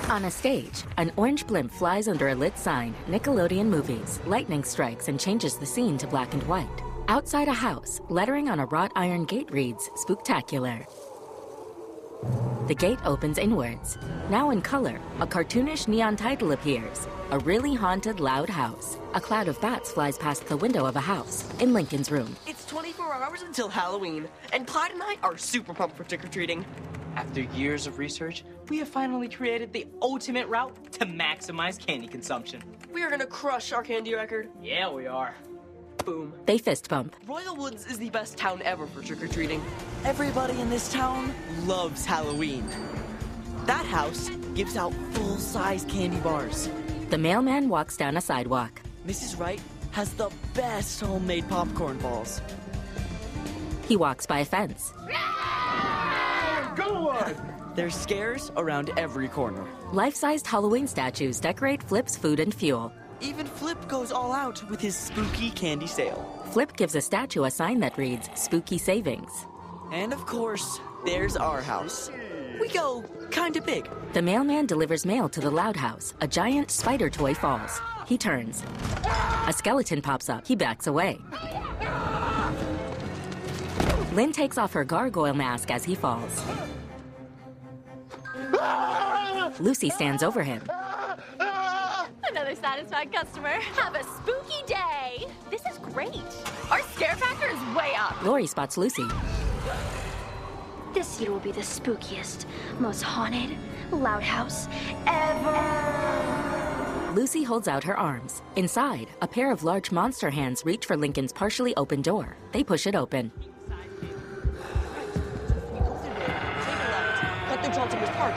On a stage, an orange blimp flies under a lit sign, Nickelodeon Movies. Lightning strikes and changes the scene to black and white. Outside a house, lettering on a wrought iron gate reads, Spooktacular. The gate opens inwards. Now in color, a cartoonish neon title appears. A really haunted, loud house. A cloud of bats flies past the window of a house in Lincoln's room. It's 24 hours until Halloween, and Clyde and I are super pumped for trick-or-treating. After years of research, we have finally created the ultimate route to maximize candy consumption. We are gonna crush our candy record. Yeah, we are. Boom. They fist bump. Royal Woods is the best town ever for trick-or-treating. Everybody in this town loves Halloween. That house gives out full-size candy bars. The mailman walks down a sidewalk. Mrs. Wright has the best homemade popcorn balls. He walks by a fence. Go on! There's scares around every corner. Life-sized Halloween statues decorate Flip's food and fuel. Even Flip goes all out with his spooky candy sale. Flip gives a statue a sign that reads, Spooky Savings. And of course, there's our house. We go kinda big. The mailman delivers mail to the Loud House. A giant spider toy falls. He turns. A skeleton pops up. He backs away. Lynn takes off her gargoyle mask as he falls. Lucy stands over him. Another satisfied customer. Have a spooky day. This is great. Our scare factor is way up. Lori spots Lucy. This year will be the spookiest, most haunted Loud House ever. Lucy holds out her arms. Inside, a pair of large monster hands reach for Lincoln's partially open door. They push it open. Cut through Chalmers Park.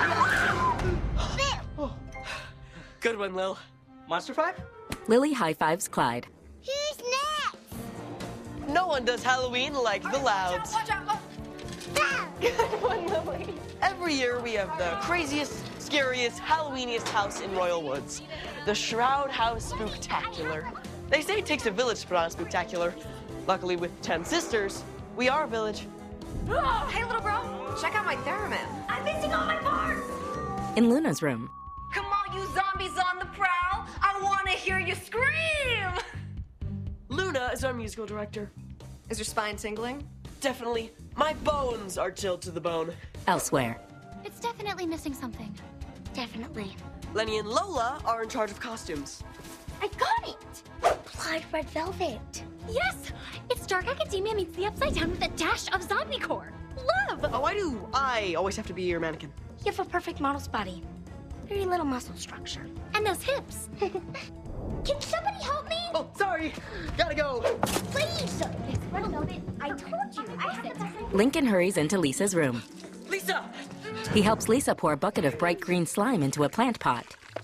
Good one, Lil. Monster 5? Lily high-fives Clyde. Who's next? No one does Halloween like the Louds. Watch out. Good one, Lily. Every year we have the craziest, scariest, Halloweeniest house in Royal Woods. The Shroud House Spooktacular. They say it takes a village to put on a spooktacular. Luckily, with 10 sisters, we are a village. Oh, hey, little bro. Check out my theremin. I'm missing all my parts. In Luna's room, Come on, you zombies on the prowl. I want to hear you scream. Luna is our musical director. Is your spine tingling? Definitely. My bones are chilled to the bone. elsewhere. It's definitely missing something. Definitely. Lenny and Lola are in charge of costumes. I got it! Applied red velvet. Yes! It's Dark Academia meets the Upside Down with a dash of zombie core. Love! Oh, why do I always have to be your mannequin? You have a perfect model's body. Very little muscle structure. And those hips. Can somebody help me? Oh, sorry. Gotta go. Please! It's red velvet. I told you. I said Lincoln hurries into Lisa's room. Lisa! He helps Lisa pour a bucket of bright green slime into a plant pot.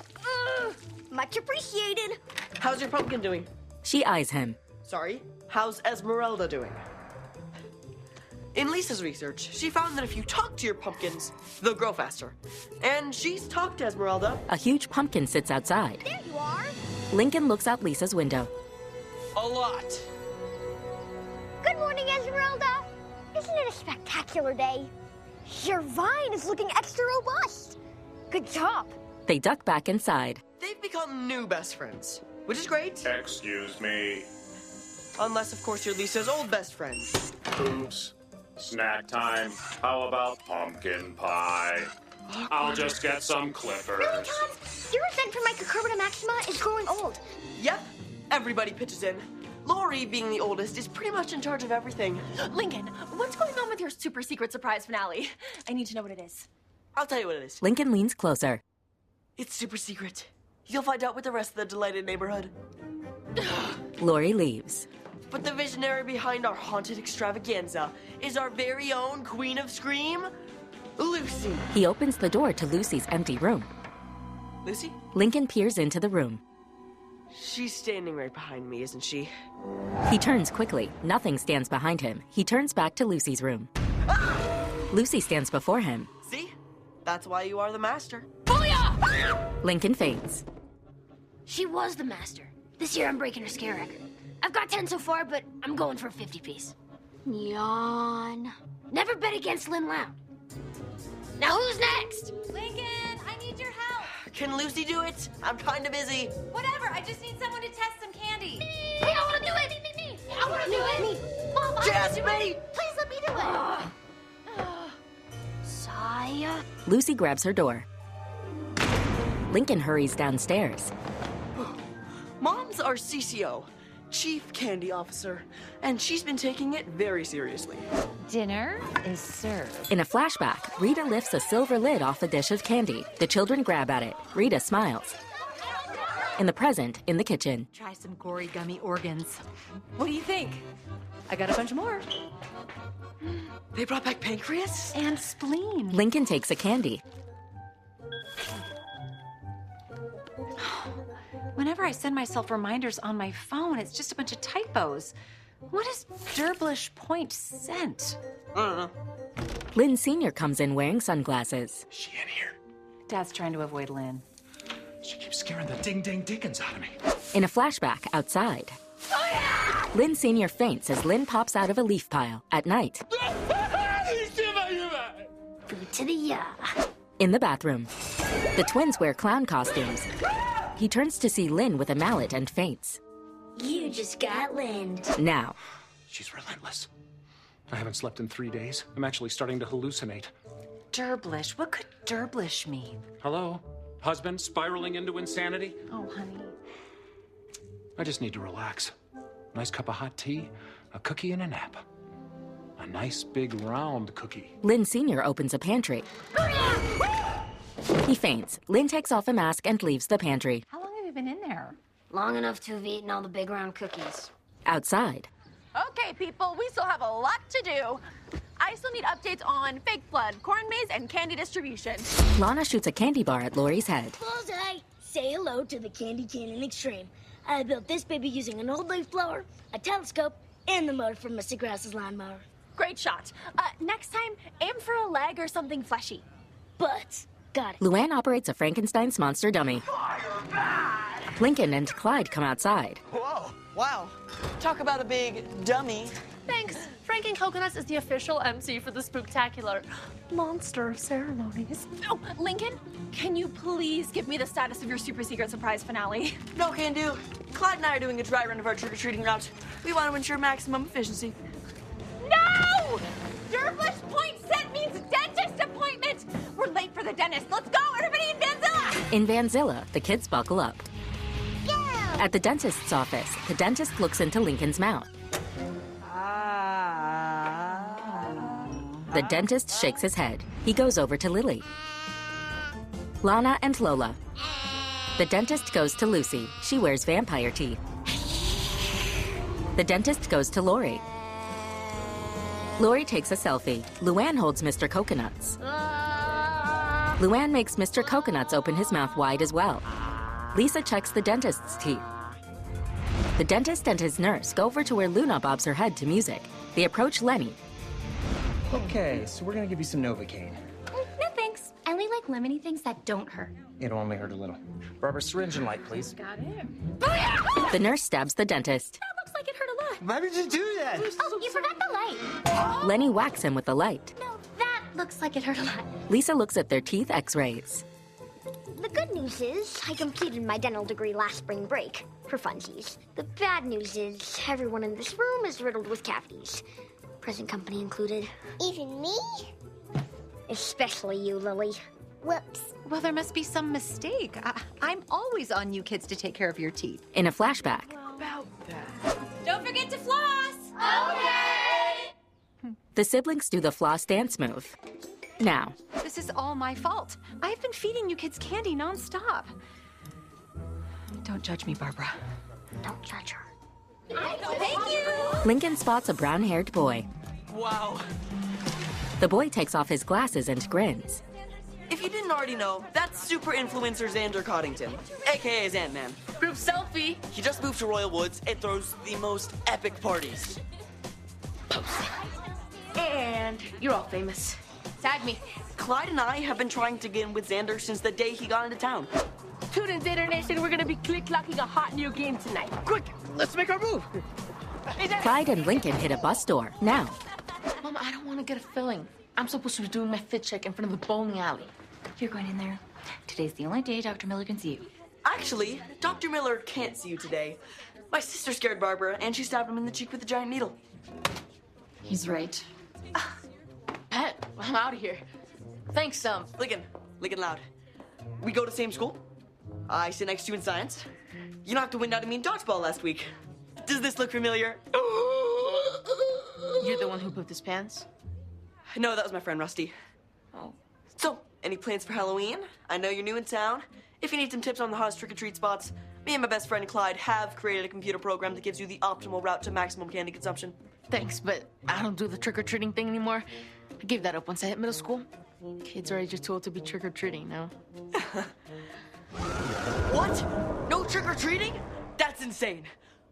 much appreciated. How's your pumpkin doing? She eyes him. Sorry, how's Esmeralda doing? In Lisa's research, she found that if you talk to your pumpkins, they'll grow faster. And she's talked to Esmeralda. A huge pumpkin sits outside. There you are. Lincoln looks out Lisa's window. A lot. Good morning, Esmeralda. Isn't it a spectacular day? Your vine is looking extra robust. Good job. They duck back inside. They've become new best friends, which is great. Excuse me. Unless, of course, you're Lisa's old best friend. Oops. Snack time. How about pumpkin pie? I'll just get some clippers. Really, Tom? Your resent for my Cucurbita maxima is growing old. Yep, everybody pitches in. Lori, being the oldest, is pretty much in charge of everything. Lincoln, what's going on with your super secret surprise finale? I need to know what it is. I'll tell you what it is. Lincoln leans closer. It's super secret. You'll find out with the rest of the delighted neighborhood. Lori leaves. But the visionary behind our haunted extravaganza is our very own Queen of Scream, Lucy. He opens the door to Lucy's empty room. Lucy? Lincoln peers into the room. She's standing right behind me, isn't she? He turns quickly. Nothing stands behind him. He turns back to Lucy's room. Lucy stands before him. See? That's why you are the master. Lincoln faints. She was the master. This year I'm breaking her scare record. I've got 10 so far, but I'm going for a 50-piece. Yawn. Never bet against Lynn Loud. Now who's next? Lincoln, I need your help. Can Lucy do it? I'm kind of busy. Whatever, I just need someone to test some candy. Me, I want to do it. Me. I want to do it. Mom, I Just wanna do me. it. Please let me do it. Saya. Lucy grabs her door. Lincoln hurries downstairs. Mom's our CCO, Chief Candy Officer, and she's been taking it very seriously. Dinner is served. In a flashback, Rita lifts a silver lid off a dish of candy. The children grab at it. Rita smiles. In the present, in the kitchen, Try some gory gummy organs. What do you think? I got a bunch more. They brought back pancreas? And spleen. Lincoln takes a candy. Whenever I send myself reminders on my phone, it's just a bunch of typos. What is Derblish Point Scent? I don't know. Lynn Sr. comes in wearing sunglasses. Is she in here? Dad's trying to avoid Lynn. She keeps scaring the ding-dang dickens out of me. In a flashback, outside, Lynn Sr. faints as Lynn pops out of a leaf pile. At night, Food to the in the bathroom, the twins wear clown costumes. He turns to see Lynn with a mallet and faints. You just got Lind. Now, She's relentless. I haven't slept in 3 days. I'm actually starting to hallucinate. Derblish? What could Derblish mean? Hello? Husband spiraling into insanity? Oh, honey. I just need to relax. Nice cup of hot tea, a cookie, and a nap. A nice big round cookie. Lynn Sr. opens a pantry. He faints. Lynn takes off a mask and leaves the pantry. How long have you been in there? Long enough to have eaten all the big round cookies. Outside, Okay, people, we still have a lot to do. I still need updates on fake blood, corn maze, and candy distribution. Lana shoots a candy bar at Lori's head. Bullseye! Say hello to the Candy Cannon Extreme. I built this baby using an old leaf blower, a telescope, and the motor from Mr. Grouse's lawnmower. Great shot. Next time, aim for a leg or something fleshy. But, got it. Luann operates a Frankenstein's monster dummy. Lincoln and Clyde come outside. Whoa, wow. Talk about a big dummy. Thanks. Franken Coconuts is the official MC for the Spooktacular Monster Ceremonies. Oh, Lincoln, can you please give me the status of your super secret surprise finale? No can do. Clyde and I are doing a dry run of our trick-or-treating route. We want to ensure maximum efficiency. No! Derblish Point Scent means dentist appointment! We're late for the dentist. Let's go, everybody in Vanzilla! In Vanzilla, the kids buckle up. At the dentist's office, the dentist looks into Lincoln's mouth. The dentist shakes his head. He goes over to Lily. Lana and Lola. The dentist goes to Lucy. She wears vampire teeth. The dentist goes to Lori. Lori takes a selfie. Luann holds Mr. Coconuts. Luann makes Mr. Coconuts open his mouth wide as well. Lisa checks the dentist's teeth. The dentist and his nurse go over to where Luna bobs her head to music. They approach Lenny. Okay, so we're gonna give you some Novocaine. No thanks. I only like lemony things that don't hurt. It'll only hurt a little. Barbara, syringe and light, please. Got it. The nurse stabs the dentist. That looks like it hurt a lot. Why would you do that? Oh, you forgot the light. Lenny whacks him with the light. No, that looks like it hurt a lot. Lisa looks at their teeth x-rays. The good news is I completed my dental degree last spring break, for funsies. The bad news is everyone in this room is riddled with cavities. Present company included. Even me? Especially you, Lily. Whoops. Well, there must be some mistake. I'm always on you kids to take care of your teeth. In a flashback, Don't forget to floss! the siblings do the floss dance move. Now, This is all my fault. I've been feeding you kids candy nonstop. Don't judge me, Barbara. Don't judge her. Thank you! Lincoln spots a brown-haired boy. Wow. The boy takes off his glasses and grins. If you didn't already know, that's super influencer Xander Coddington, aka Xantman. Group selfie. He just moved to Royal Woods and throws the most epic parties. And you're all famous. Tag me. Clyde and I have been trying to get in with Xander since the day he got into town. Tune in, Xander Nation. We're gonna be click-clocking a hot new game tonight. Quick, let's make our move. Clyde and Lincoln hit a bus door. Now, Mama, I don't want to get a filling. I'm supposed to be doing my fit check in front of the bowling alley. You're going in there. Today's the only day Dr. Miller can see you. Actually, Dr. Miller can't see you today. My sister scared Barbara, and she stabbed him in the cheek with a giant needle. He's right. Pet, I'm out of here. Thanks, Lincoln Loud. We go to the same school. I sit next to you in science. You knocked the wind out of me in dodgeball last week. Does this look familiar? You're the one who pooped his pants? No, that was my friend Rusty. Oh. So, any plans for Halloween? I know you're new in town. If you need some tips on the hottest trick-or-treat spots, me and my best friend Clyde have created a computer program that gives you the optimal route to maximum candy consumption. Thanks, but I don't do the trick-or-treating thing anymore. I gave that up once I hit middle school. Kids are just told to be trick-or-treating now. What? No trick-or-treating? That's insane.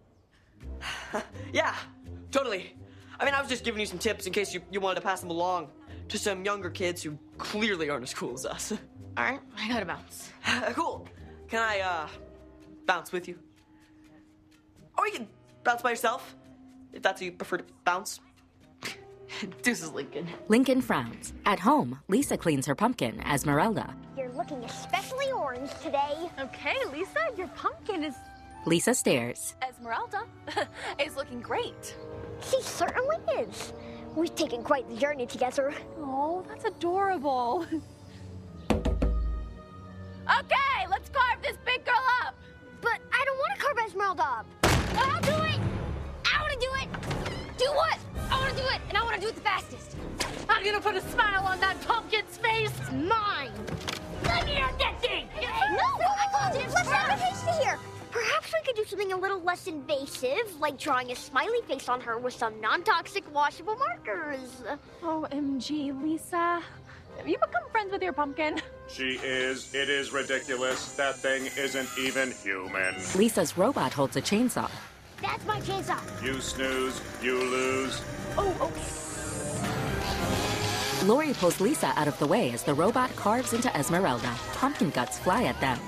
Yeah, totally. I mean, I was just giving you some tips in case you wanted to pass them along to some younger kids who clearly aren't as cool as us. All right, I gotta bounce. Cool. Can I, bounce with you? Or you can bounce by yourself, if that's how you prefer to bounce. Deuces, Lincoln. Lincoln frowns. At home, Lisa cleans her pumpkin, Esmeralda. You're looking especially orange today. Okay, Lisa, your pumpkin is... Lisa stares. Esmeralda is looking great. She certainly is. We've taken quite the journey together. Oh, that's adorable. Okay, let's carve this big girl up. But I don't want to carve Esmeralda up. I'll do it. I want to do it. Do what? I want to do it, and I want to do it the fastest. I'm gonna put a smile on that pumpkin's face. It's mine. Let me out that thing. No, I told you. Let's have a taste here. Perhaps we could do something a little less invasive, like drawing a smiley face on her with some non-toxic washable markers. OMG, Lisa. Have you become friends with your pumpkin? She is. It is ridiculous. That thing isn't even human. Lisa's robot holds a chainsaw. That's my chainsaw. You snooze, you lose. Oh. Lori pulls Lisa out of the way as the robot carves into Esmeralda. Pumpkin guts fly at them.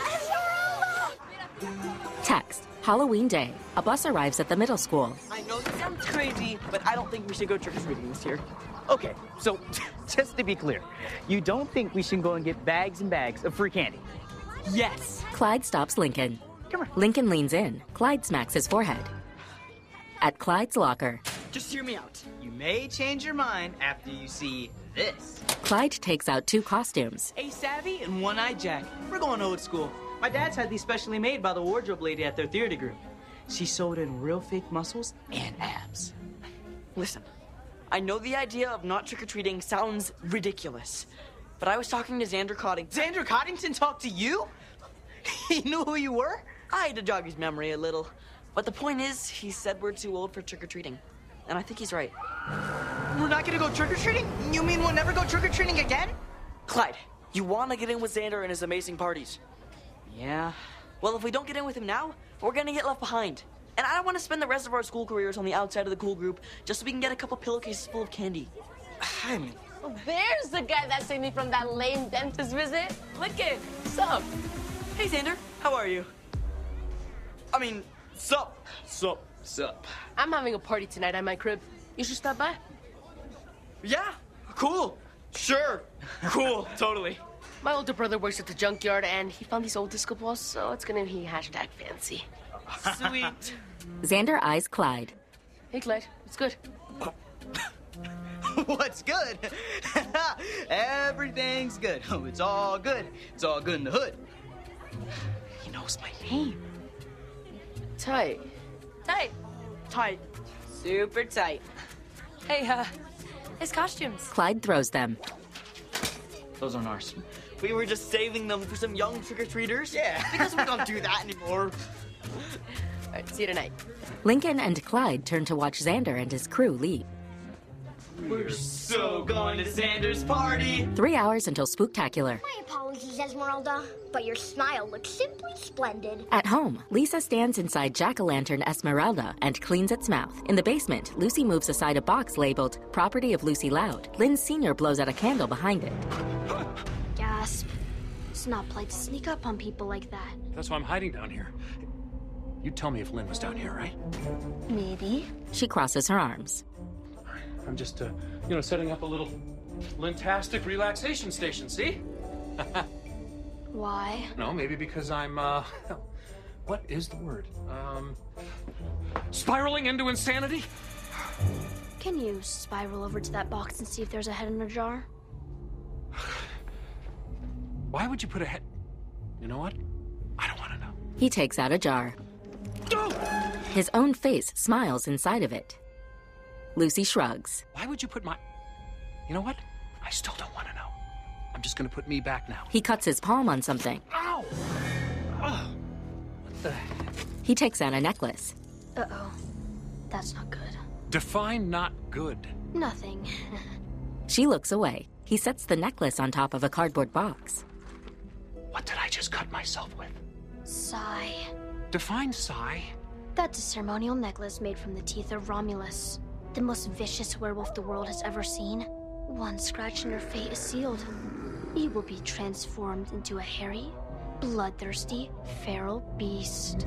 Text. Halloween day. A bus arrives at the middle school. I know this sounds crazy, but I don't think we should go trick-or-treating this year. Okay, so just to be clear, you don't think we should go and get bags and bags of free candy? Yes. Clyde stops Lincoln. Come on. Lincoln leans in. Clyde smacks his forehead. At Clyde's locker, Just hear me out. You may change your mind after you see this. Clyde takes out 2 costumes. A Savvy and One-Eyed Jack. We're going old school. My dad's had these specially made by the wardrobe lady at their theater group. She sewed in real fake muscles and abs. Listen, I know the idea of not trick-or-treating sounds ridiculous, but I was talking to Xander Coddington. Xander Coddington talked to you? He knew who you were? I had to jog his memory a little. But the point is, he said we're too old for trick-or-treating. And I think he's right. We're not gonna go trick-or-treating? You mean we'll never go trick-or-treating again? Clyde, you want to get in with Xander and his amazing parties. Yeah. Well, if we don't get in with him now, we're gonna get left behind. And I don't want to spend the rest of our school careers on the outside of the cool group just so we can get a couple pillowcases full of candy. I mean, Oh, there's the guy that saved me from that lame dentist visit. Lincoln, sup? Hey, Xander, how are you? I mean, sup? Sup? I'm having a party tonight at my crib. You should stop by. Yeah, cool. Sure. Cool, totally. My older brother works at the junkyard, and he found these old disco balls, so it's gonna be #fancy. Sweet. Xander eyes Clyde. Hey, Clyde, it's good. What's good? Everything's good. Oh, it's all good. It's all good in the hood. He knows my name. Tight. Tight. Tight. Super tight. Hey, his costumes. Clyde throws them. Those aren't ours. We were just saving them for some young trick-or-treaters. Yeah. Because we don't do that anymore. All right, see you tonight. Lincoln and Clyde turn to watch Xander and his crew leave. We're so going to Xander's party. 3 hours until Spooktacular. My apologies, Esmeralda, but your smile looks simply splendid. At home, Lisa stands inside jack-o'-lantern Esmeralda and cleans its mouth. In the basement, Lucy moves aside a box labeled Property of Lucy Loud. Lynn Sr. blows out a candle behind it. Gasp. It's not polite to sneak up on people like that. That's why I'm hiding down here. You tell me if Lynn was down here, right? Maybe. She crosses her arms. I'm just, setting up a little Lintastic relaxation station, see? Why? No, maybe because I'm, what is the word? Spiraling into insanity? Can you spiral over to that box and see if there's a head in a jar? Why would you put a head... You know what? I don't want to know. He takes out a jar. His own face smiles inside of it. Lucy shrugs. Why would you put my... You know what? I still don't want to know. I'm just going to put me back now. He cuts his palm on something. Ow! Oh, what the... He takes out a necklace. Uh-oh. That's not good. Define not good. Nothing. She looks away. He sets the necklace on top of a cardboard box. What did I just cut myself with? Sigh. Define sigh. That's a ceremonial necklace made from the teeth of Romulus, the most vicious werewolf the world has ever seen. One scratch and her fate is sealed. You will be transformed into a hairy, bloodthirsty, feral beast.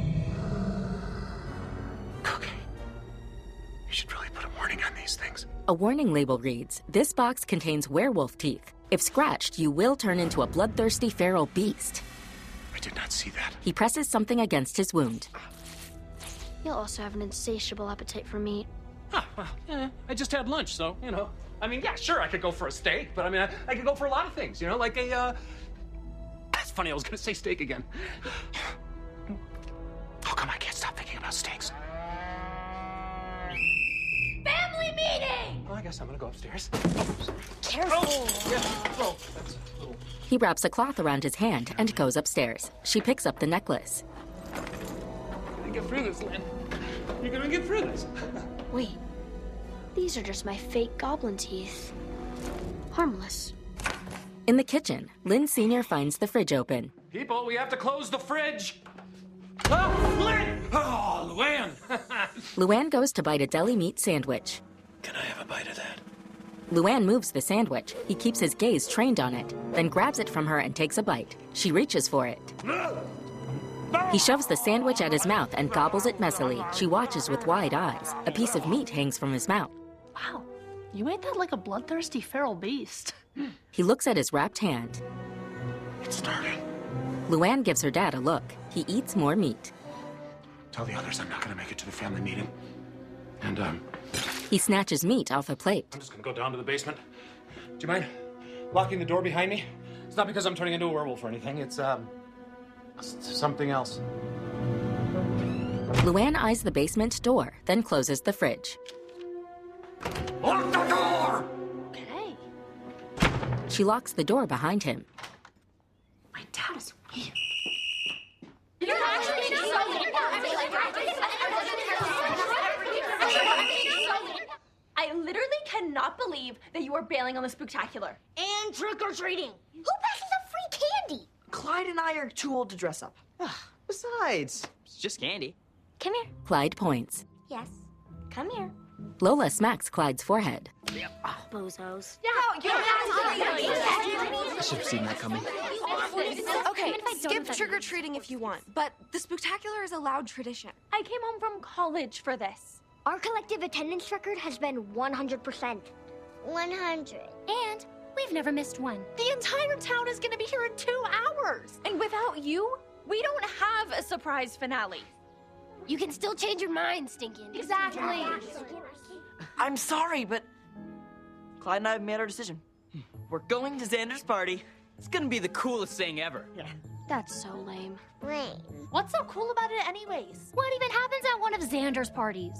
Okay. You should really put a warning on these things. A warning label reads, "This box contains werewolf teeth. If scratched, you will turn into a bloodthirsty feral beast." I did not see that. He presses something against his wound. You'll also have an insatiable appetite for meat. I just had lunch, so, you know. I mean, yeah, sure, I could go for a steak, but I mean, I could go for a lot of things, you know, like a, That's funny, I was gonna say steak again. How come I can't stop thinking about steaks? Family meeting! Well, I guess I'm gonna go upstairs. Careful. That's a little... He wraps a cloth around his hand and goes upstairs. She picks up the necklace. You're gonna get through this, Lynn. You're gonna get through this. Wait. These are just my fake goblin teeth. Harmless. In the kitchen, Lynn Sr. finds the fridge open. People, we have to close the fridge. Oh, Lynn! Oh, Luann! Luann goes to bite a deli meat sandwich. Can I have a bite of that? Luann moves the sandwich. He keeps his gaze trained on it, then grabs it from her and takes a bite. She reaches for it. He shoves the sandwich at his mouth and gobbles it messily. She watches with wide eyes. A piece of meat hangs from his mouth. Wow, you ate that like a bloodthirsty feral beast. He looks at his wrapped hand. It's starting. Luann gives her dad a look. He eats more meat. Tell the others I'm not gonna make it to the family meeting. And, He snatches meat off a plate. I'm just gonna go down to the basement. Do you mind locking the door behind me? It's not because I'm turning into a werewolf or anything. It's something else. Luann eyes the basement door, then closes the fridge. Lock the door! Okay. She locks the door behind him. My dad is weird. You're actually so I literally cannot believe that you are bailing on the spooktacular. And trick-or-treating. Who passes up free candy? Clyde and I are too old to dress up. Besides, it's just candy. Come here. Clyde points. Yes. Come here. Lola smacks Clyde's forehead. Bozos. I should have seen that coming. Okay, skip trick-or-treating if you want, but the spooktacular is a loud tradition. I came home from college for this. Our collective attendance record has been 100%. 100. And we've never missed one. The entire town is gonna be here in 2 hours. And without you, we don't have a surprise finale. You can still change your mind, Stinkin'. Exactly. I'm sorry, but Clyde and I have made our decision. We're going to Xander's party. It's gonna be the coolest thing ever. Yeah. That's so lame. Lame. What's so cool about it anyways? What even happens at one of Xander's parties?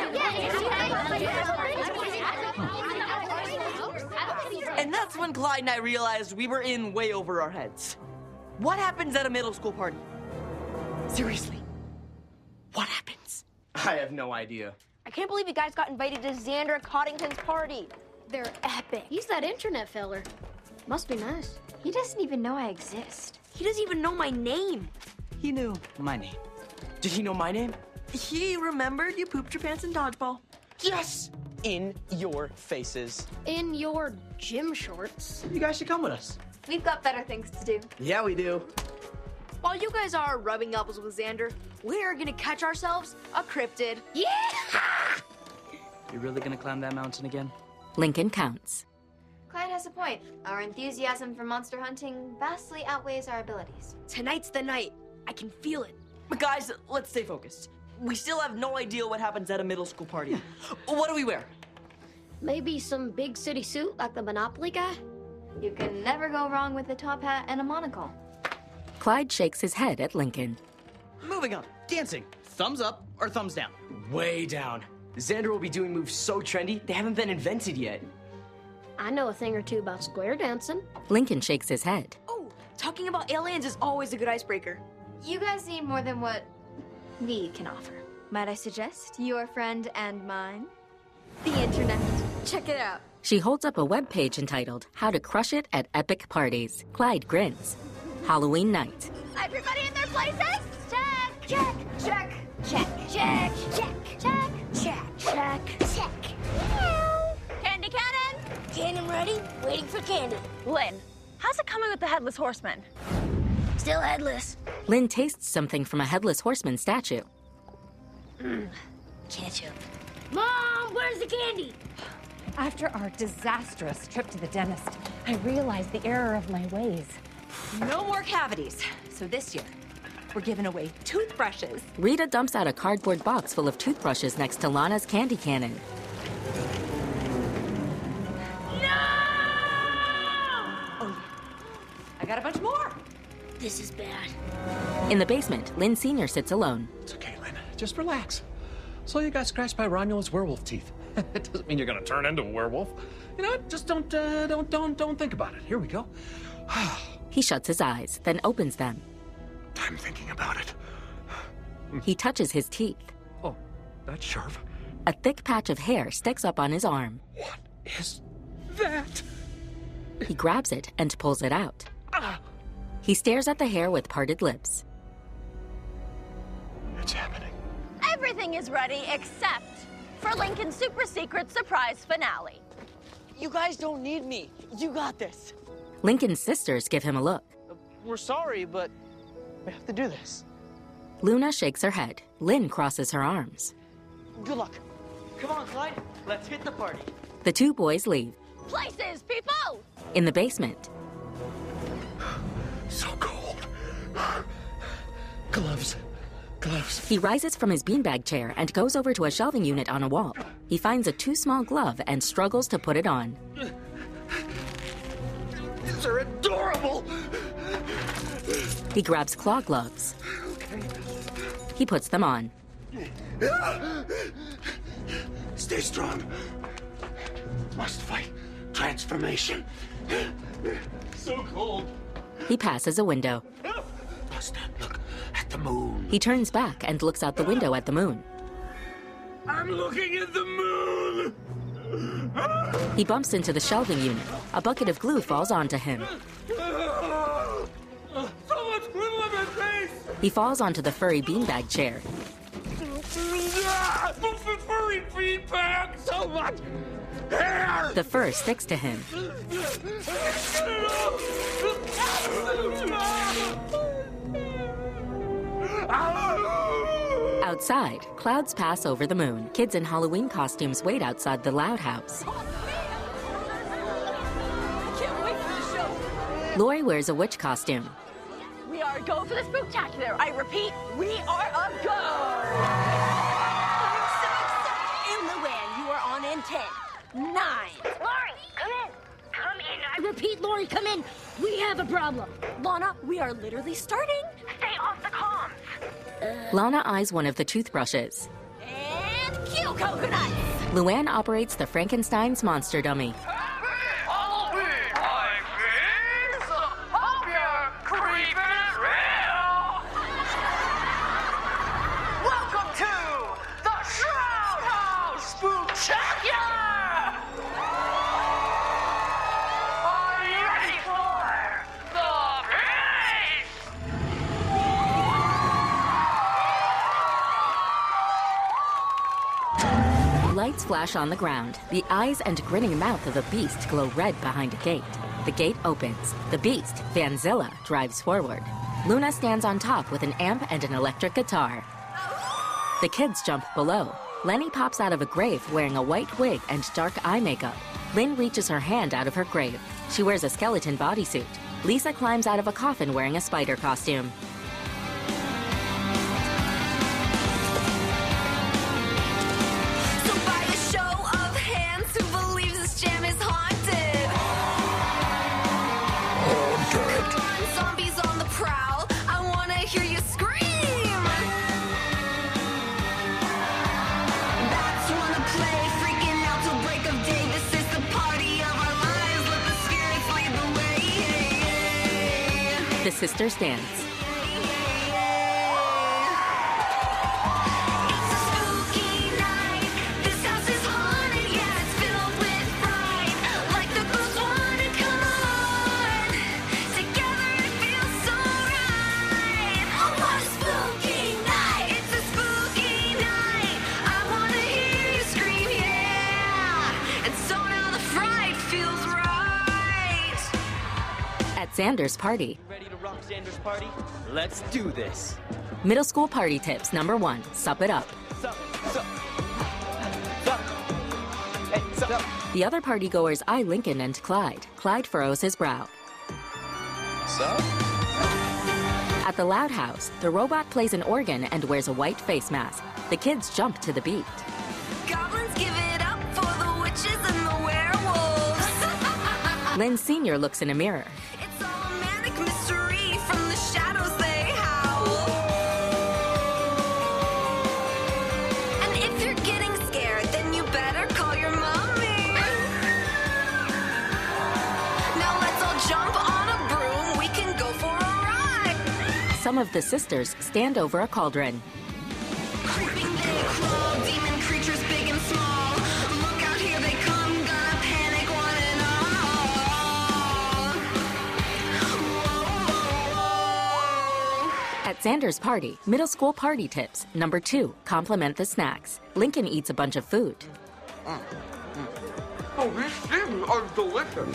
And that's when Clyde and I realized we were in way over our heads. What happens at a middle school party? Seriously, what happens? I have no idea. I can't believe you guys got invited to Xander Coddington's party. They're epic. He's that internet feller. Must be nice. He doesn't even know I exist. He doesn't even know my name. He knew my name. Did he know my name? He remembered you pooped your pants in dodgeball. Yes! In your faces. In your gym shorts. You guys should come with us. We've got better things to do. Yeah, we do. While you guys are rubbing elbows with Xander, we're gonna catch ourselves a cryptid. You really gonna climb that mountain again? Lincoln counts. Clyde has a point. Our enthusiasm for monster hunting vastly outweighs our abilities. Tonight's the night. I can feel it. But guys, let's stay focused. We still have no idea what happens at a middle school party. What do we wear? Maybe some big city suit like the Monopoly guy? You can never go wrong with a top hat and a monocle. Clyde shakes his head at Lincoln. Moving on. Dancing. Thumbs up or thumbs down? Way down. Xander will be doing moves so trendy, they haven't been invented yet. I know a thing or two about square dancing. Lincoln shakes his head. Oh, talking about aliens is always a good icebreaker. You guys need more than what we can offer. Might I suggest your friend and mine? The internet. Check it out. She holds up a webpage entitled How to Crush It at Epic Parties. Clyde grins. Halloween night. Everybody in their places? Check! Check! Check! Check! Check! Check! Check! Check! Check! Check! Candy cannon? Cannon ready? Waiting for candy. Lynn, how's it coming with the Headless Horseman? Still headless. Lynn tastes something from a headless horseman statue. Ketchup. Mom, where's the candy? After our disastrous trip to the dentist, I realized the error of my ways. No more cavities. So this year, we're giving away toothbrushes. Rita dumps out a cardboard box full of toothbrushes next to Lana's candy cannon. I got a bunch more. This is bad. In the basement, Lynn Sr. sits alone. It's okay, Lynn. Just relax. So you got scratched by Romulus werewolf teeth. It doesn't mean you're gonna turn into a werewolf. You know what? Just don't think about it. Here we go. He shuts his eyes, then opens them. I'm thinking about it. He touches his teeth. Oh, that's sharp. A thick patch of hair sticks up on his arm. What is that? He grabs it and pulls it out. He stares at the hair with parted lips. It's happening. Everything is ready except for Lincoln's super secret surprise finale. You guys don't need me. You got this. Lincoln's sisters give him a look. We're sorry, but we have to do this. Luna shakes her head. Lynn crosses her arms. Good luck. Come on, Clyde. Let's hit the party. The two boys leave. Places, people! In the basement, So cold. Gloves. he rises from his beanbag chair and goes over to a shelving unit on a wall. He finds a too small glove and struggles to put it on. These are adorable. He grabs claw gloves. He puts them on. Stay strong. Must fight transformation. So cold. He passes a window. Must look at the moon. He turns back and looks out the window at the moon. I'm looking at the moon. He bumps into the shelving unit. A bucket of glue falls onto him. So much glue on my face. He falls onto the furry beanbag chair. Furry feedback. So much hair. The fur sticks to him. Outside, clouds pass over the moon. Kids in Halloween costumes wait outside the Loud House. Can't wait for the show. Lori wears a witch costume. We are a go for the spooktacular. I repeat, we are a go. I'm so excited. And Luann, you are on in 10, 9. Lori, come in. Come in. I repeat, Lori, come in. We have a problem. Lana, we are literally starting. Stay off the comms. Lana eyes one of the toothbrushes. And cue coconuts. Luann operates the Frankenstein's monster dummy. Halloween, my friends. Hope your creep is real. Welcome to the Shroud House Spooktacular. Are you ready for the race? Lights flash on the ground. The eyes and grinning mouth of a beast glow red behind a gate. The gate opens. The beast, Vanzilla, drives forward. Luna stands on top with an amp and an electric guitar. The kids jump below. Lenny pops out of a grave wearing a white wig and dark eye makeup. Lynn reaches her hand out of her grave. She wears a skeleton bodysuit. Lisa climbs out of a coffin wearing a spider costume. So by a show of hands, who believes this jam is haunted? Haunted. Come on, zombies on the prowl. I wanna hear you scream. That's wanna play, freaking out till break of day. This is the party of our lives. Let the spirits lead the way. The sisters dance. Xander's party. Ready to rock Xander's party? Let's do this. Middle school party tips. Number 1, sup it up. Sup. Hey, sup. The other partygoers eye Lincoln and Clyde. Clyde furrows his brow. Sup? At the Loud House, the robot plays an organ and wears a white face mask. The kids jump to the beat. Goblins give it up for the witches and the werewolves. Lynn Sr. looks in a mirror. It's all a manic mystery from the shadows they howl. And if you're getting scared, then you better call your mommy. Now let's all jump on a broom. We can go for a ride. Some of the sisters stand over a cauldron. Creeping they crawl, demon creatures big and small. Look out, here they come, gonna panic one and all. At Xander's party, middle school party tips. Number 2, compliment the snacks. Lincoln eats a bunch of food. Oh, these things are delicious.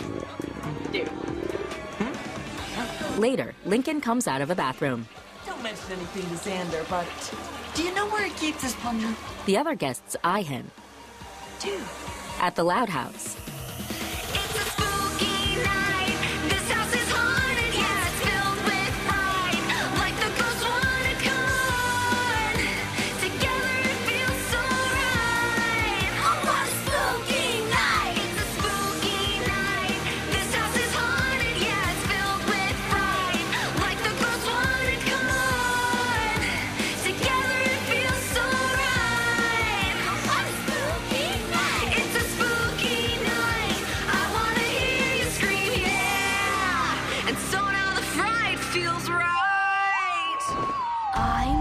Later, Lincoln comes out of a bathroom. Don't mention anything to Xander, but do you know where he keeps his plunger? The other guests eye him. Dude. At the Loud House, It's a spooky night. This house is haunted, yeah, it's filled with fright. Like the ghosts wanna come on. Together it feels so right. Oh, what a spooky night. It's a spooky night. This house is haunted, yeah, it's filled with fright. Like the ghosts wanna come on. Together it feels so right. Oh, what a spooky night. It's a spooky night. I wanna hear you scream, yeah. And so now the fright feels right. I'm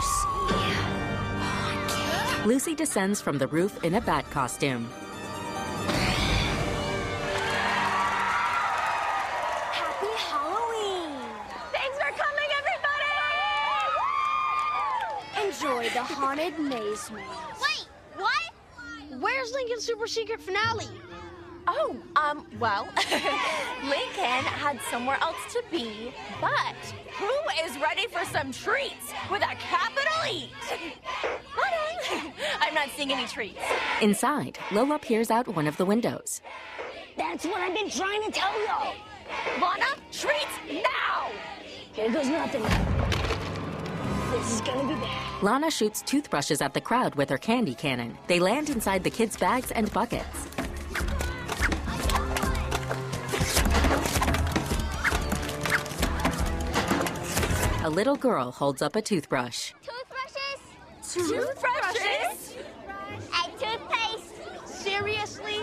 Lucy. Lucy descends from the roof in a bat costume. Happy Halloween! Thanks for coming, everybody! Enjoy the haunted maze. Wait, what? Where's Lincoln's super secret finale? Oh, well, Lincoln had somewhere else to be, but who is ready for some treats with a capital E? I'm not seeing any treats. Inside, Lola peers out one of the windows. That's what I've been trying to tell y'all. Lana, treats now! Here goes nothing. This is gonna be bad. Lana shoots toothbrushes at the crowd with her candy cannon. They land inside the kids' bags and buckets. A little girl holds up a toothbrush. Toothbrushes? Toothbrushes? And toothpaste? Seriously?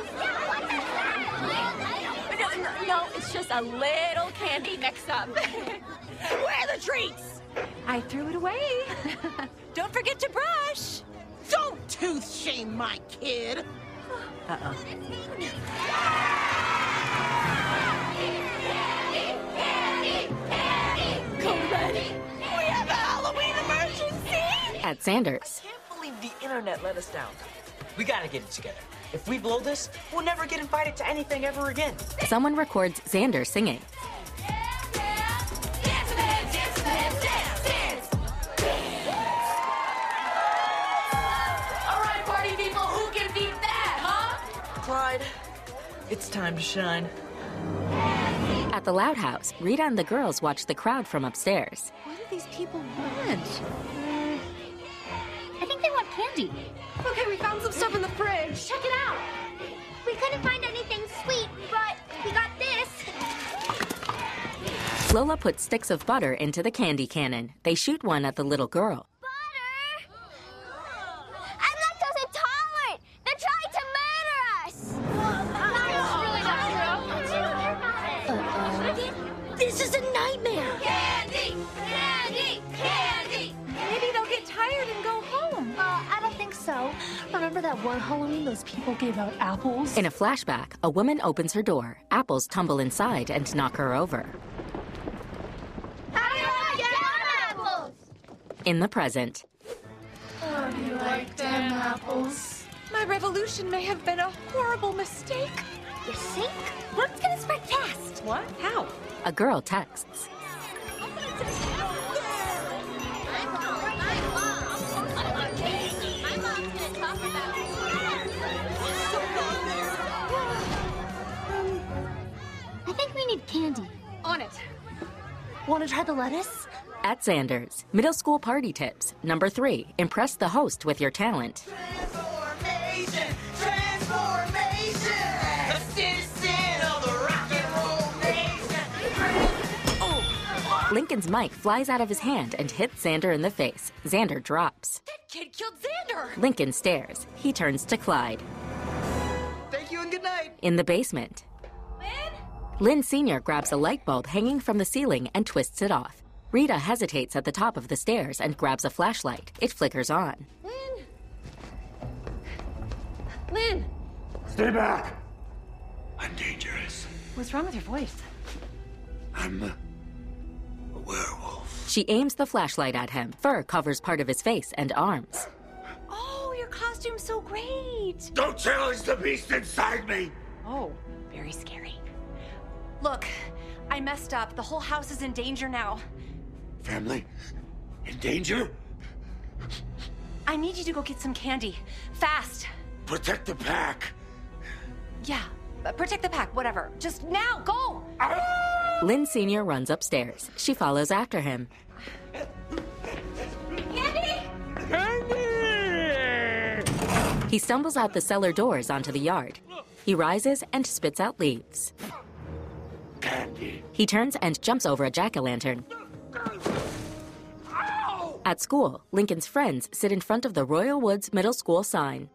No, it's just a little candy mix-up. Where are the treats? I threw it away. Don't forget to brush. Don't tooth shame my kid. We have a Halloween emergency! At Xander's, Can't believe the internet let us down. We gotta get it together. If we blow this, we'll never get invited to anything ever again. someone records Xander singing. All right, party people, who can beat that, huh? Clyde, time to shine. At the Loud House, Rita and the girls watch the crowd from upstairs. What do these people want? I think they want candy. Okay, we found some stuff in the fridge. Check it out. We couldn't find anything sweet, but we got this. Lola puts sticks of butter into the candy cannon. They shoot one at the little girl. I'm lactose intolerant. They're trying to murder us. This is a nightmare. Candy, candy, candy. Maybe they'll get tired and go home. I don't think so. Remember that one Halloween those people gave out apples? In a flashback, a woman opens her door. Apples tumble inside and knock her over. In the present, Oh, you like them apples? My revolution may have been a horrible mistake. You think? Word's gonna spread fast. What? How? a girl texts. I think we need candy. On it. Want to try the lettuce? At Xander's, middle school party tips. Number 3, impress the host with your talent. Transformation! A citizen of the rock and roll nation! Lincoln's mic flies out of his hand and hits Xander in the face. Xander drops. That kid killed Xander! Lincoln stares. He turns to Clyde. Thank you and good night. In the basement, Lynn Sr. grabs a light bulb hanging from the ceiling and twists it off. Rita hesitates at the top of the stairs and grabs a flashlight. It flickers on. Lynn! Stay back! I'm dangerous. What's wrong with your voice? I'm a werewolf. She aims the flashlight at him. Fur covers part of his face and arms. Oh, your costume's so great! Don't challenge the beast inside me! Oh, very scary. Look, I messed up. The whole house is in danger now. Family? In danger? I need you to go get some candy. Fast. Protect the pack. Yeah, protect the pack, whatever. Just now, go! Lynn Sr. runs upstairs. She follows after him. He stumbles out the cellar doors onto the yard. He rises and spits out leaves. Candy. He turns and jumps over a jack-o'-lantern. At school, Lincoln's friends sit in front of the Royal Woods Middle School sign.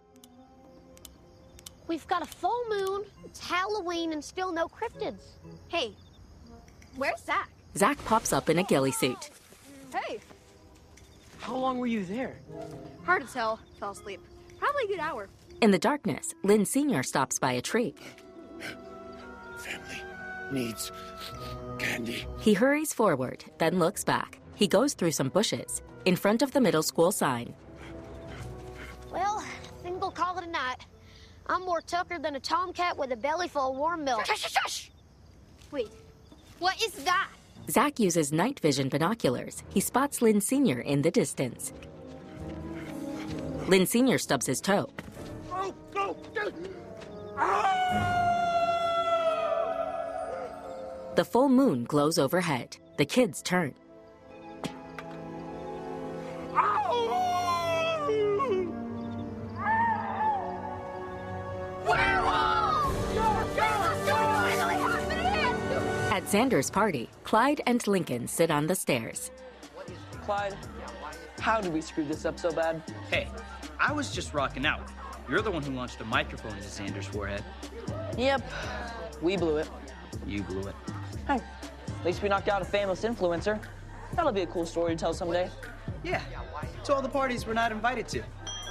We've got a full moon, it's Halloween, and still no cryptids. Hey, where's Zach? Zach pops up in a ghillie suit. Hey. How long were you there? Hard to tell. Fell asleep. Probably a good hour. In the darkness, Lynn Sr. stops by a tree. Family needs candy. He hurries forward, then looks back. He goes through some bushes, in front of the middle school sign. Well, I think we'll call it a night. I'm more tuckered than a tomcat with a belly full of warm milk. Shush, shush, shush! Wait, what is that? Zach uses night vision binoculars. He spots Lynn Sr. in the distance. Lynn Sr. stubs his toe. The full moon glows overhead. The kids turn. At Xander's party, Clyde and Lincoln sit on the stairs. Clyde, how did we screw this up so bad? Hey, I was just rocking out. You're the one who launched a microphone into Xander's forehead. Yep, we blew it. You blew it. Hey, at least we knocked out a famous influencer. That'll be a cool story to tell someday. Yeah, to all the parties we're not invited to.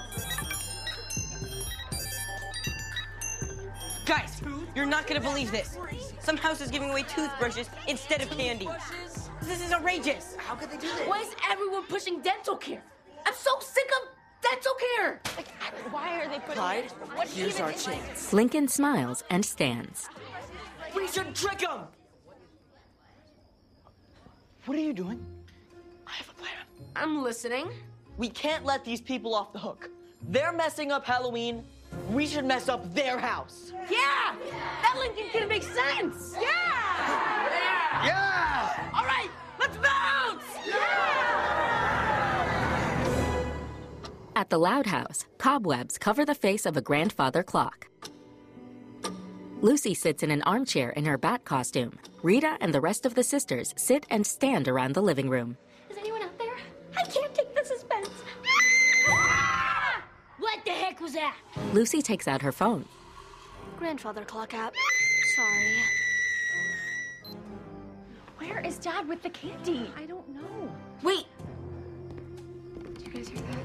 Guys, you're not gonna believe this. Some house is giving away toothbrushes instead of candy. This is outrageous. How could they do this? Why is everyone pushing dental care? I'm so sick of dental care. Why are they putting Clyde, What here's even our is chance. Lincoln smiles and stands. We should trick him! What are you doing? I'm listening. We can't let these people off the hook. They're messing up Halloween. We should mess up their house. Yeah! That Lincoln kid makes sense! Yeah! Yeah! All right, let's bounce! At the Loud House, cobwebs cover the face of a grandfather clock. Lucy sits in an armchair in her bat costume. Rita and the rest of the sisters sit and stand around the living room. Is anyone out there? I can't take the suspense. What the heck was that? Lucy takes out her phone. Grandfather clock app. Sorry. Where is Dad with the candy? I don't know. Wait! Did you guys hear that?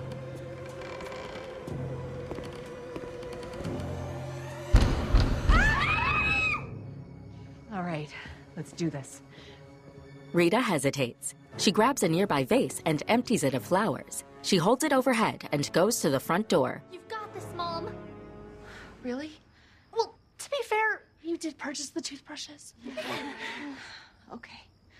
All right, let's do this. Rita hesitates. She grabs a nearby vase and empties it of flowers. She holds it overhead and goes to the front door. You've got this, Mom. Really? Well, to be fair, you did purchase the toothbrushes. Okay.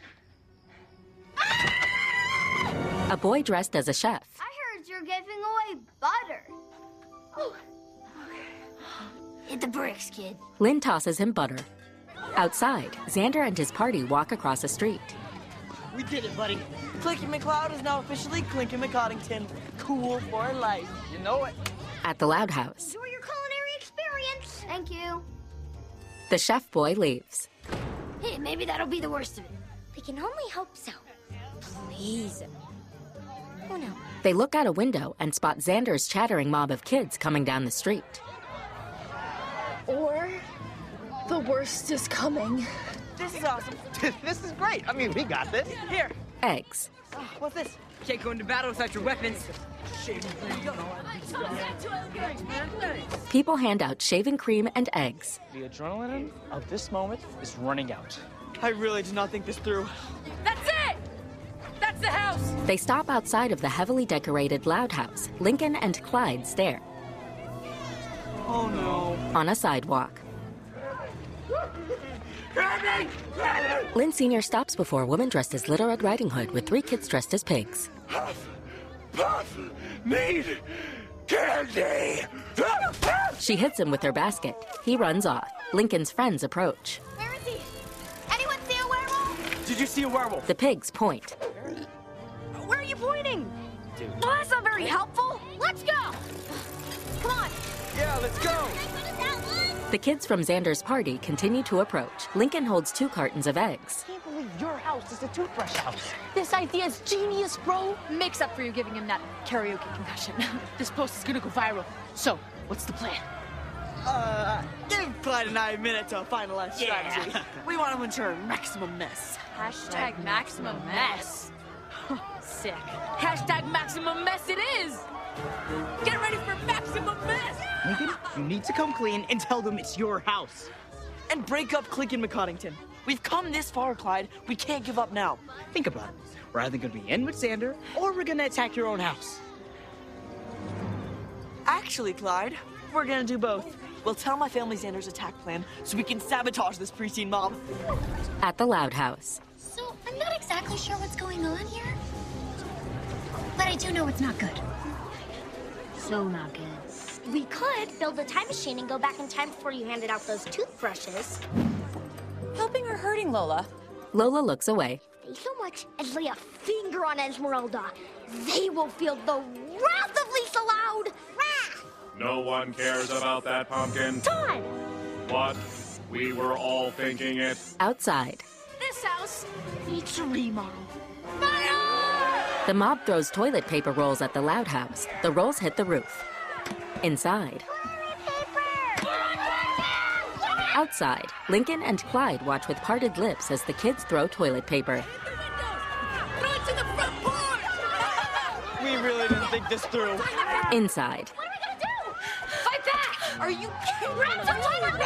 A boy dressed as a chef. I heard you're giving away butter. Oh. Hit the bricks, kid. Lynn tosses him butter. Outside, Xander and his party walk across a street. We did it, buddy. Clinky McCloud is now officially Clinky McCoddington. Cool for life. You know it. At the Loud House, Enjoy your culinary experience. Thank you. the chef boy leaves. Hey, maybe that'll be the worst of it. We can only hope so. Please. Oh no. They look out a window and spot Xander's chattering mob of kids coming down the street. Or the worst is coming. This is awesome. This is great. I mean, we got this. Here. Eggs. Oh, what's this? Can't go into battle without your weapons. People hand out shaving cream and eggs. The adrenaline of this moment is running out. I really did not think this through. That's it! That's the house! They stop outside of the heavily decorated Loud House. Lincoln and Clyde stare. Oh no. On a sidewalk. Lynn Sr. stops before a woman dressed as Little Red Riding Hood with 3 kids dressed as pigs. Puff, need candy. She hits him with her basket. He runs off. Lincoln's friends approach. Where is he? Anyone see a werewolf? Did you see a werewolf? The pigs point. Where are you pointing? Dude. Well, that's not very helpful. Let's go. Come on. Yeah, let's go. The kids from Xander's party continue to approach. Lincoln holds 2 cartons of eggs. I can't believe your house is a toothbrush house. This idea is genius, bro. Makes up for you giving him that karaoke concussion. This post is gonna go viral. So, what's the plan? Give Clyde and I a minute to finalize strategy. We want to ensure maximum mess. Hashtag maximum mess. Sick. Hashtag maximum mess it is. Get ready for maximum mess! Lincoln, you need to come clean and tell them it's your house. And break up Clinky McCoddington. We've come this far, Clyde. We can't give up now. Think about it. We're either going to be in with Xander, or we're going to attack your own house. Actually, Clyde, we're gonna do both. We'll tell my family Xander's attack plan so we can sabotage this preteen mob. At the Loud House. So, I'm not exactly sure what's going on here. But I do know it's not good. So not good. We could build a time machine and go back in time before you handed out those toothbrushes. Helping or hurting Lola? Lola looks away. If they so much as lay a finger on Esmeralda, they will feel the wrath of Lisa Loud. Wrath! No one cares about that pumpkin. Time! What? We were all thinking it. Outside, This house. Needs a remodel. the mob throws toilet paper rolls at the Loud House. The rolls hit the roof. Inside. Outside, Lincoln and Clyde watch with parted lips as the kids throw toilet paper. Throw it to the front porch! We really didn't think this through. Inside, What are we gonna do? Fight back! Are you kidding? Grab some toilet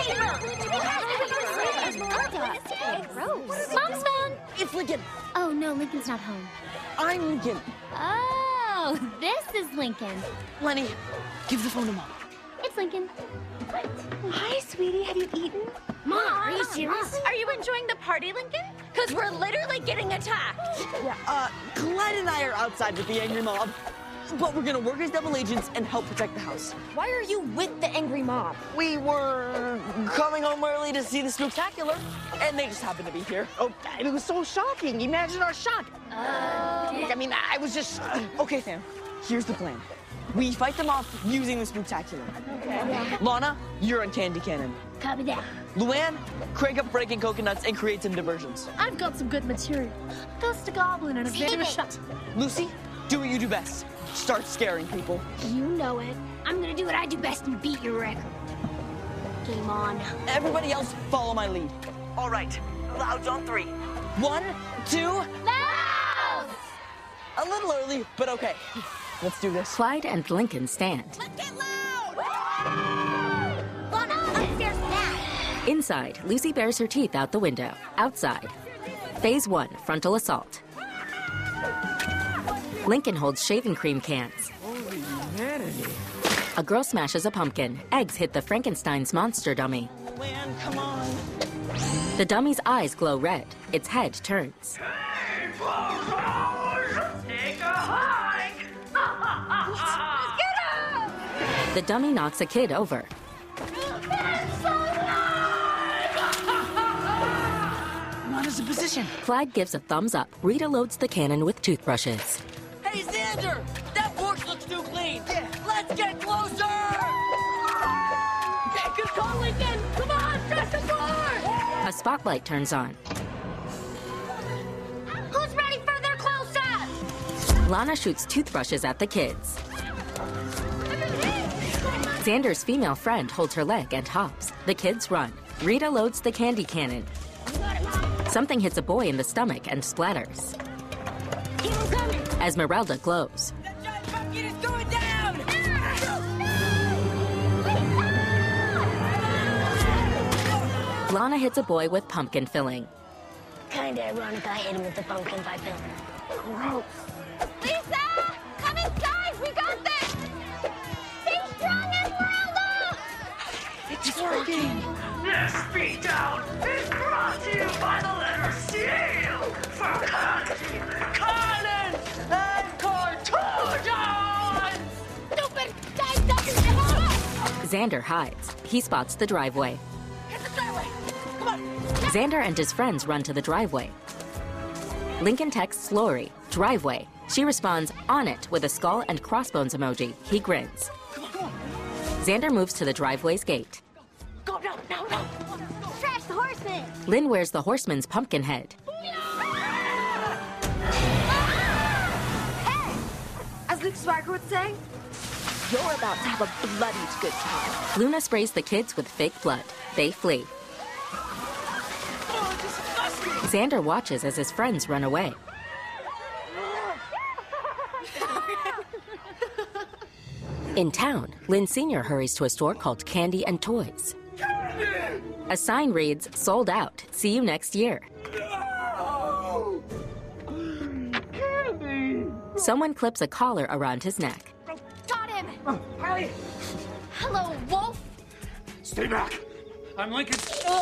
paper! Mom's phone! It's Lincoln. Oh, no, Lincoln's not home. I'm Lincoln. Oh, this is Lincoln. Lenny, give the phone to Mom. It's Lincoln. Hi, sweetie. Have you eaten? Mom, are you serious? Are you enjoying the party, Lincoln? Because we're literally getting attacked. Yeah, Clyde and I are outside with the angry mob. but we're gonna work as double agents and help protect the house. Why are you with the angry mob? We were coming home early to see the Spooktacular, and they just happened to be here. Oh, it was so shocking. Imagine our shock. I mean, I was just... Okay, fam, here's the plan. We fight them off using the Spooktacular. Okay. Lana, you're on Candy Cannon. Copy that. Luann, crank up Franken Coconuts and create some diversions. I've got some good material. Dust a goblin and a Save it. shut. Lucy, do what you do best. Start scaring people. You know it. I'm gonna do what I do best and beat your record. Game on. Everybody else, follow my lead. All right, louds on 3. 1, 2, Loud! A little early, but okay. Let's do this. Clyde and Lincoln stand. Let's get loud! Lana, upstairs now. Inside, Lucy bears her teeth out the window. Outside, Phase 1, frontal assault. Lincoln holds shaving cream cans. Holy humanity. A girl smashes a pumpkin. Eggs hit the Frankenstein's monster dummy. Luann, come on. The dummy's eyes glow red. Its head turns. Take a hike! Get up! The dummy knocks a kid over. What is the position? Clyde gives a thumbs up. Rita loads the cannon with toothbrushes. Hey, Xander! That porch looks too clean! Yeah. Let's get closer! Yeah, good call, Lincoln! Come on, press the door! A spotlight turns on. Who's ready for their close-up? Lana shoots toothbrushes at the kids. Xander's female friend holds her leg and hops. The kids run. Rita loads the candy cannon. Something hits a boy in the stomach and splatters. Keep him coming. Esmeralda glows. That giant pumpkin is going down! Lana hits a boy with pumpkin filling. Kinda ironic I hit him with the pumpkin pie filling. Gross. Lisa! Come inside! We got this! Stay strong, Esmeralda! It's working! This beatdown is brought to you by the letter C for Candy, Carlin, and Cartoon! Stupid guys doesn't Xander hides. He spots the driveway. Hit the driveway! Come on! Xander and his friends run to the driveway. Lincoln texts Lori, driveway. She responds, on it, with a skull and crossbones emoji. He grins. Come on! Xander moves to the driveway's gate. Go, no! Trash the horseman! Lynn wears the horseman's pumpkin head. Hey! As Luke Sparker would say, you're about to have a bloody good time. Luna sprays the kids with fake blood. They flee. Oh, disgusting! Xander watches as his friends run away. In town, Lynn Sr. hurries to a store called Candy and Toys. A sign reads, sold out. See you next year. No! Candy! Someone clips a collar around his neck. Got him! Hey! Hello, Wolf! Stay back! I'm Lincoln.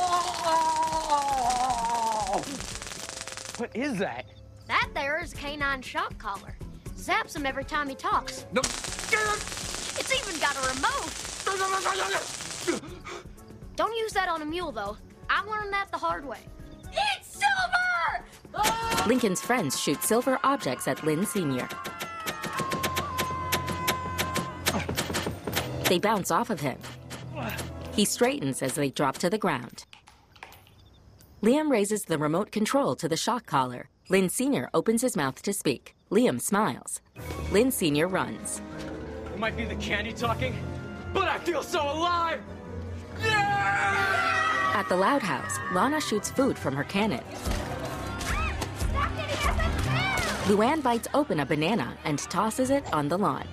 What is that? That there is canine shock collar. Zaps him every time he talks. No. It's even got a remote. Don't use that on a mule, though. I learned that the hard way. It's Silver! Lincoln's friends shoot silver objects at Lynn Sr. They bounce off of him. He straightens as they drop to the ground. Liam raises the remote control to the shock collar. Lynn Sr. opens his mouth to speak. Liam smiles. Lynn Sr. runs. It might be the candy talking, but I feel so alive! Yeah! At the Loud House, Lana shoots food from her cannon. Luann bites open a banana and tosses it on the lawn.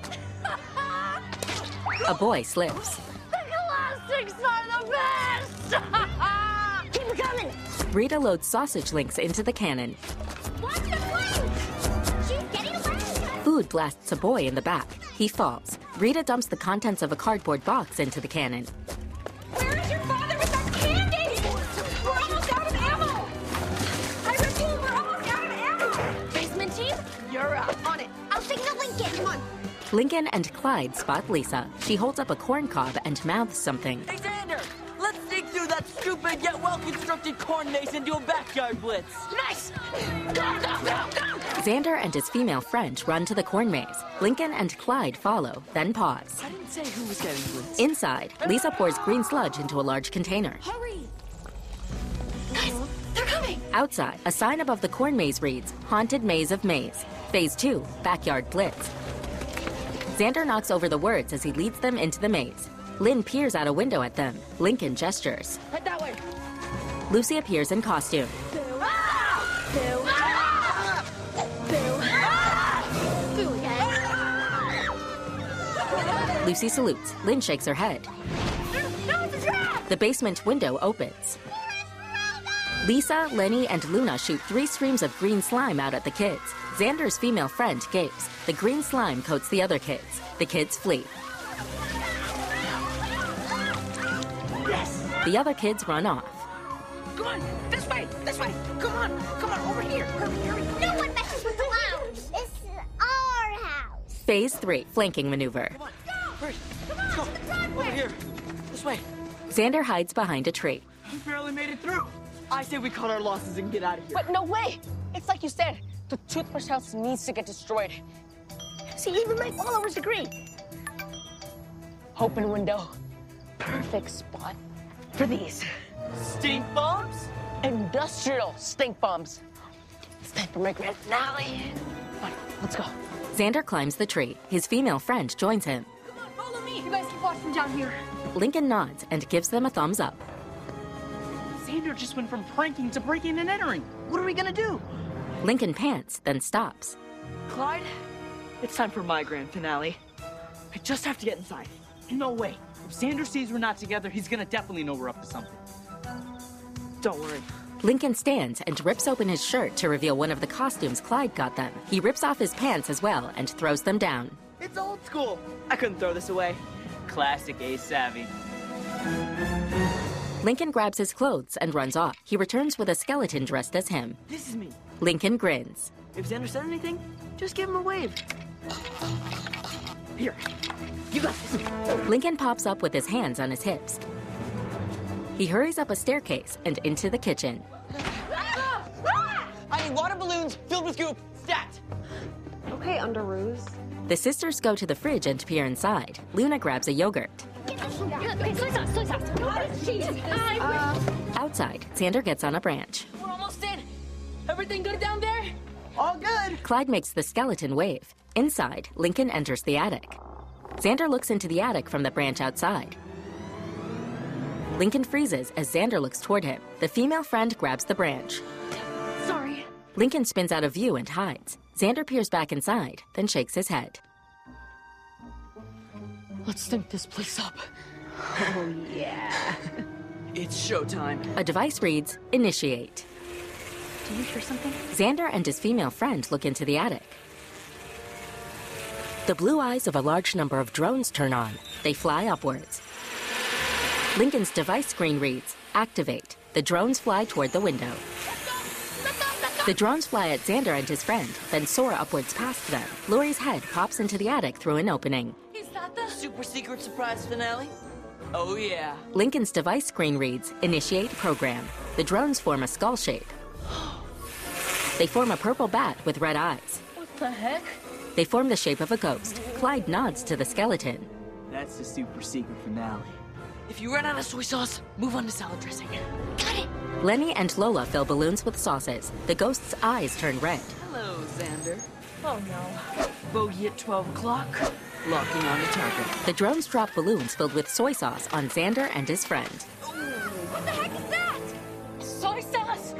A boy slips. The elastics are the best! Keep it coming! Rita loads sausage links into the cannon. Watch the plane! She's getting away! Food blasts a boy in the back. He falls. Rita dumps the contents of a cardboard box into the cannon. Where is your father with that candy? We're almost out of ammo! I repeat, we're almost out of ammo! Basement team, you're up. On it. I'll signal Lincoln. Come on. Lincoln and Clyde spot Lisa. She holds up a corn cob and mouths something. Hey, Xander! Let's dig through that stupid yet well-constructed corn maze and do a backyard blitz. Nice! Go, go, go, go! Xander and his female friend run to the corn maze. Lincoln and Clyde follow, then pause. I didn't say who was getting blitzed. Inside, Lisa pours green sludge into a large container. Hurry! Guys, they're coming! Outside, a sign above the corn maze reads, Haunted Maze of Maze. Phase 2, Backyard Blitz. Xander knocks over the words as he leads them into the maze. Lynn peers out a window at them. Lincoln gestures. Head that way! Lucy appears in costume. Lucy salutes. Lynn shakes her head. The basement window opens. Lisa, Lenny, and Luna shoot 3 streams of green slime out at the kids. Xander's female friend gapes. The green slime coats the other kids. The kids flee. Yes! The other kids run off. Come on! This way! This way! Come on! Come on! Over here! Hurry, hurry! No one messes with the lounge. This is our house. Phase 3, Flanking Maneuver. Hurry, let's go. Over here. This way. Xander hides behind a tree. We barely made it through. I say we cut our losses and get out of here. But no way! It's like you said, the toothbrush house needs to get destroyed. See, even my followers agree. Open window. Perfect spot for these. Stink bombs? Industrial stink bombs. It's time for my grand finale. Come on, let's go. Xander climbs the tree. His female friend joins him. Come on, follow me. You guys keep watching down here. Lincoln nods and gives them a thumbs up. Xander just went from pranking to breaking and entering. What are we gonna do? Lincoln pants, then stops. Clyde, it's time for my grand finale. I just have to get inside. No way. If Xander sees we're not together, he's gonna definitely know we're up to something. Don't worry. Lincoln stands and rips open his shirt to reveal one of the costumes Clyde got them. He rips off his pants as well and throws them down. It's old school. I couldn't throw this away. Classic Ace Savvy. Lincoln grabs his clothes and runs off. He returns with a skeleton dressed as him. This is me. Lincoln grins. If Xander said anything, just give him a wave. Here, you got this. Lincoln pops up with his hands on his hips. He hurries up a staircase and into the kitchen. I need water balloons filled with goop. Stat. Okay, Underoos. The sisters go to the fridge and peer inside. Luna grabs a yogurt. Soy sauce. Outside, Xander gets on a branch. We're almost in. Everything good down there? All good. Clyde makes the skeleton wave. Inside, Lincoln enters the attic. Xander looks into the attic from the branch outside. Lincoln freezes as Xander looks toward him. The female friend grabs the branch. Sorry. Lincoln spins out of view and hides. Xander peers back inside, then shakes his head. Let's stink this place up. Oh, yeah. It's showtime. A device reads, Initiate. Do you hear something? Xander and his female friend look into the attic. The blue eyes of a large number of drones turn on. They fly upwards. Lincoln's device screen reads, Activate. The drones fly toward the window. The drones fly at Xander and his friend, then soar upwards past them. Lori's head pops into the attic through an opening. Is that the super secret surprise finale? Oh, yeah. Lincoln's device screen reads, Initiate program. The drones form a skull shape. They form a purple bat with red eyes. What the heck? They form the shape of a ghost. Clyde nods to the skeleton. That's the super secret finale. If you run out of soy sauce, move on to salad dressing. Got it. Lenny and Lola fill balloons with sauces. The ghost's eyes turn red. Hello, Xander. Oh no. Bogey at 12 o'clock. Locking on a target. The drones drop balloons filled with soy sauce on Xander and his friend. What the heck is that? Soy sauce.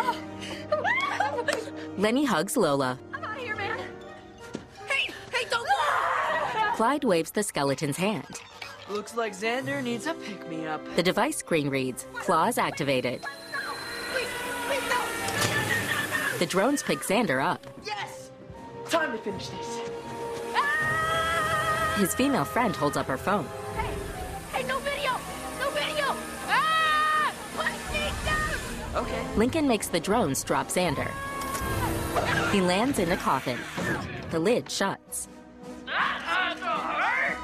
Lenny hugs Lola. I'm out of here, man. Hey, don't go. Clyde waves the skeleton's hand. Looks like Xander needs a pick-me-up. The device screen reads, Claws activated. Please, no. The drones pick Xander up. Yes! Time to finish this. His female friend holds up her phone. Hey, no video. No video. Ah! Put me down. Okay. Lincoln makes the drones drop Xander. He lands in a coffin. The lid shuts.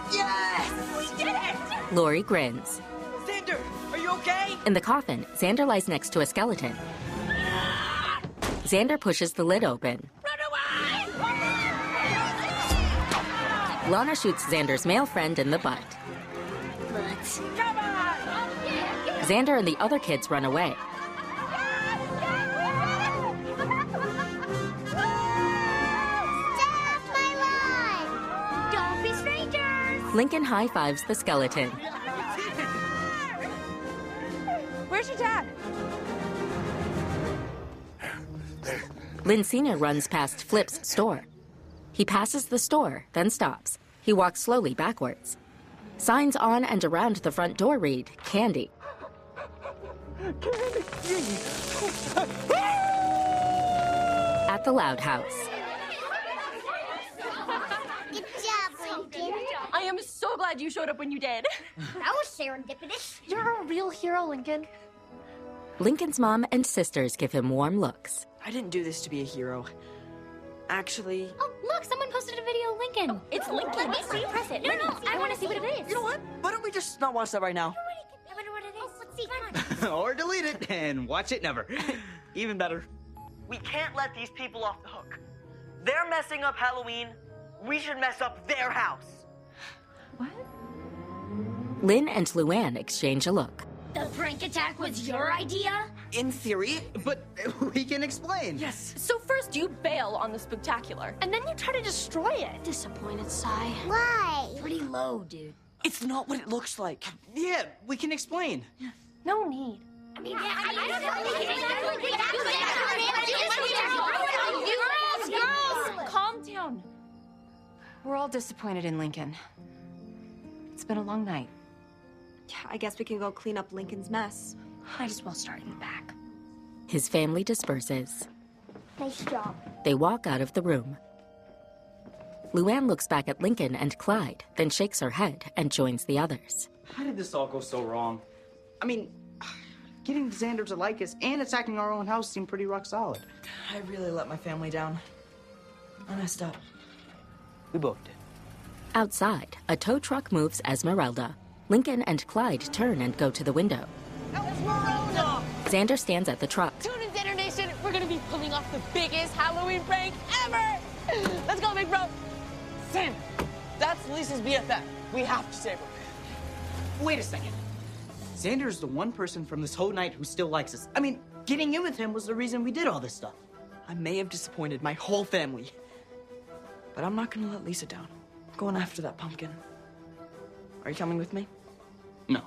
Yes! We did it! Lori grins. Xander, are you okay? In the coffin, Xander lies next to a skeleton. Xander pushes the lid open. Lana shoots Xander's male friend in the butt. Xander and the other kids run away. Don't be strangers! Lincoln high-fives the skeleton. Where's your dad? Lynn Sr. runs past Flip's store. He passes the store, then stops. He walks slowly backwards. Signs on and around the front door read, Candy. At the Loud House. Good job, Lincoln. I am so glad you showed up when you did. That was serendipitous. You're a real hero, Lincoln. Lincoln's mom and sisters give him warm looks. I didn't do this to be a hero. Actually, Oh, look, someone posted a video of Lincoln. It's Lincoln. Let me see. Press it. No, I want to see what it is. you know what? Why don't we just not watch that right now? I wonder what it is. Let's see. Come on. Or delete it and watch it never. Even better. We can't let these people off the hook. They're messing up Halloween. We should mess up their house. Lynn and Luann exchange a look. The prank attack was your idea? In theory, but we can explain. Yes. So first you bail on the spooktacular, and then you try to destroy it. Disappointed sigh. Why? Pretty low, dude. It's not what it looks like. Yeah, we can explain. No need. I mean, Girls, calm down. We're all disappointed in Lincoln. It's been a long night. I guess we can go clean up Lincoln's mess. Might as well start in the back. His family disperses. Nice job. They walk out of the room. Luann looks back at Lincoln and Clyde, then shakes her head and joins the others. How did this all go so wrong? I mean, getting Xander to like us and attacking our own house seemed pretty rock solid. I really let my family down. I messed up. We both did. Outside, a tow truck moves Esmeralda. Lincoln and Clyde turn and go to the window. Esmeralda! Xander stands at the truck. Tune in, Xander Nation. We're gonna be pulling off the biggest Halloween prank ever! Let's go, big bro! Sam, that's Lisa's BFF. We have to save her. Wait a second. Xander's the one person from this whole night who still likes us. I mean, getting in with him was the reason we did all this stuff. I may have disappointed my whole family, but I'm not gonna let Lisa down. I'm going after that pumpkin. Are you coming with me? No.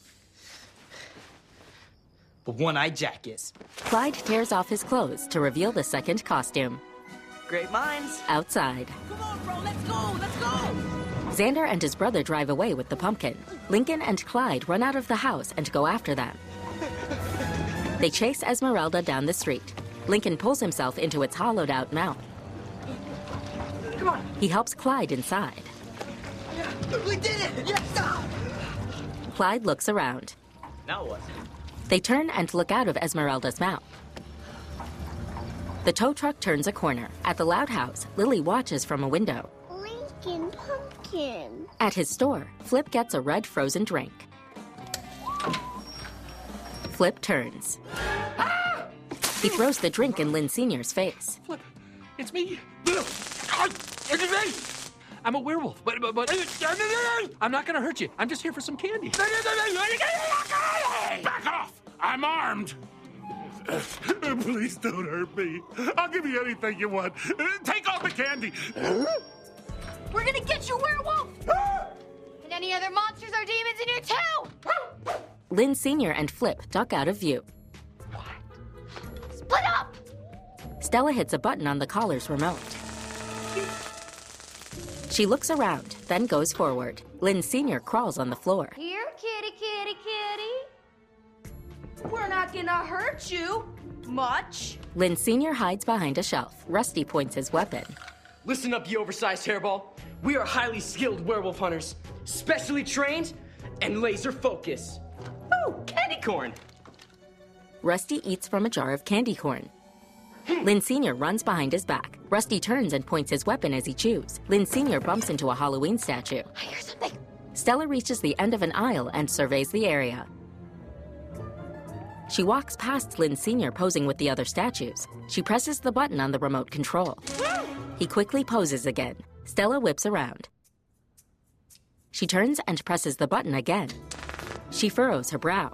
But One-Eyed Jack is. Clyde tears off his clothes to reveal the second costume. Great minds. Outside, Come on, bro, let's go, let's go! Xander and his brother drive away with the pumpkin. Lincoln and Clyde run out of the house and go after them. They chase Esmeralda down the street. Lincoln pulls himself into its hollowed-out mouth. Come on. He helps Clyde inside. We did it! Yes! Clyde looks around. Now what? They turn and look out of Esmeralda's mouth. The tow truck turns a corner. At the Loud House, Lily watches from a window. Lincoln Pumpkin. At his store, Flip gets a red frozen drink. Flip turns. He throws the drink in Lynn Sr.'s face. Flip, it's me. I'm a werewolf, but I'm not gonna hurt you. I'm just here for some candy. Back off! I'm armed! Please don't hurt me. I'll give you anything you want. Take all the candy. We're gonna get you, werewolf! And any other monsters or demons in here, too! Lynn Sr. and Flip duck out of view. Split up! Stella hits a button on the collar's remote. She looks around, then goes forward. Lynn Sr. crawls on the floor. Here, kitty, kitty, kitty. We're not gonna hurt you much. Lynn Sr. hides behind a shelf. Rusty points his weapon. Listen up, you oversized hairball. We are highly skilled werewolf hunters, specially trained and laser focused. Oh, candy corn. Rusty eats from a jar of candy corn. Lynn Sr. runs behind his back. Rusty turns and points his weapon as he chews. Lynn Sr. bumps into a Halloween statue. I hear something. Stella reaches the end of an aisle and surveys the area. She walks past Lynn Sr. posing with the other statues. She presses the button on the remote control. He quickly poses again. Stella whips around. She turns and presses the button again. She furrows her brow.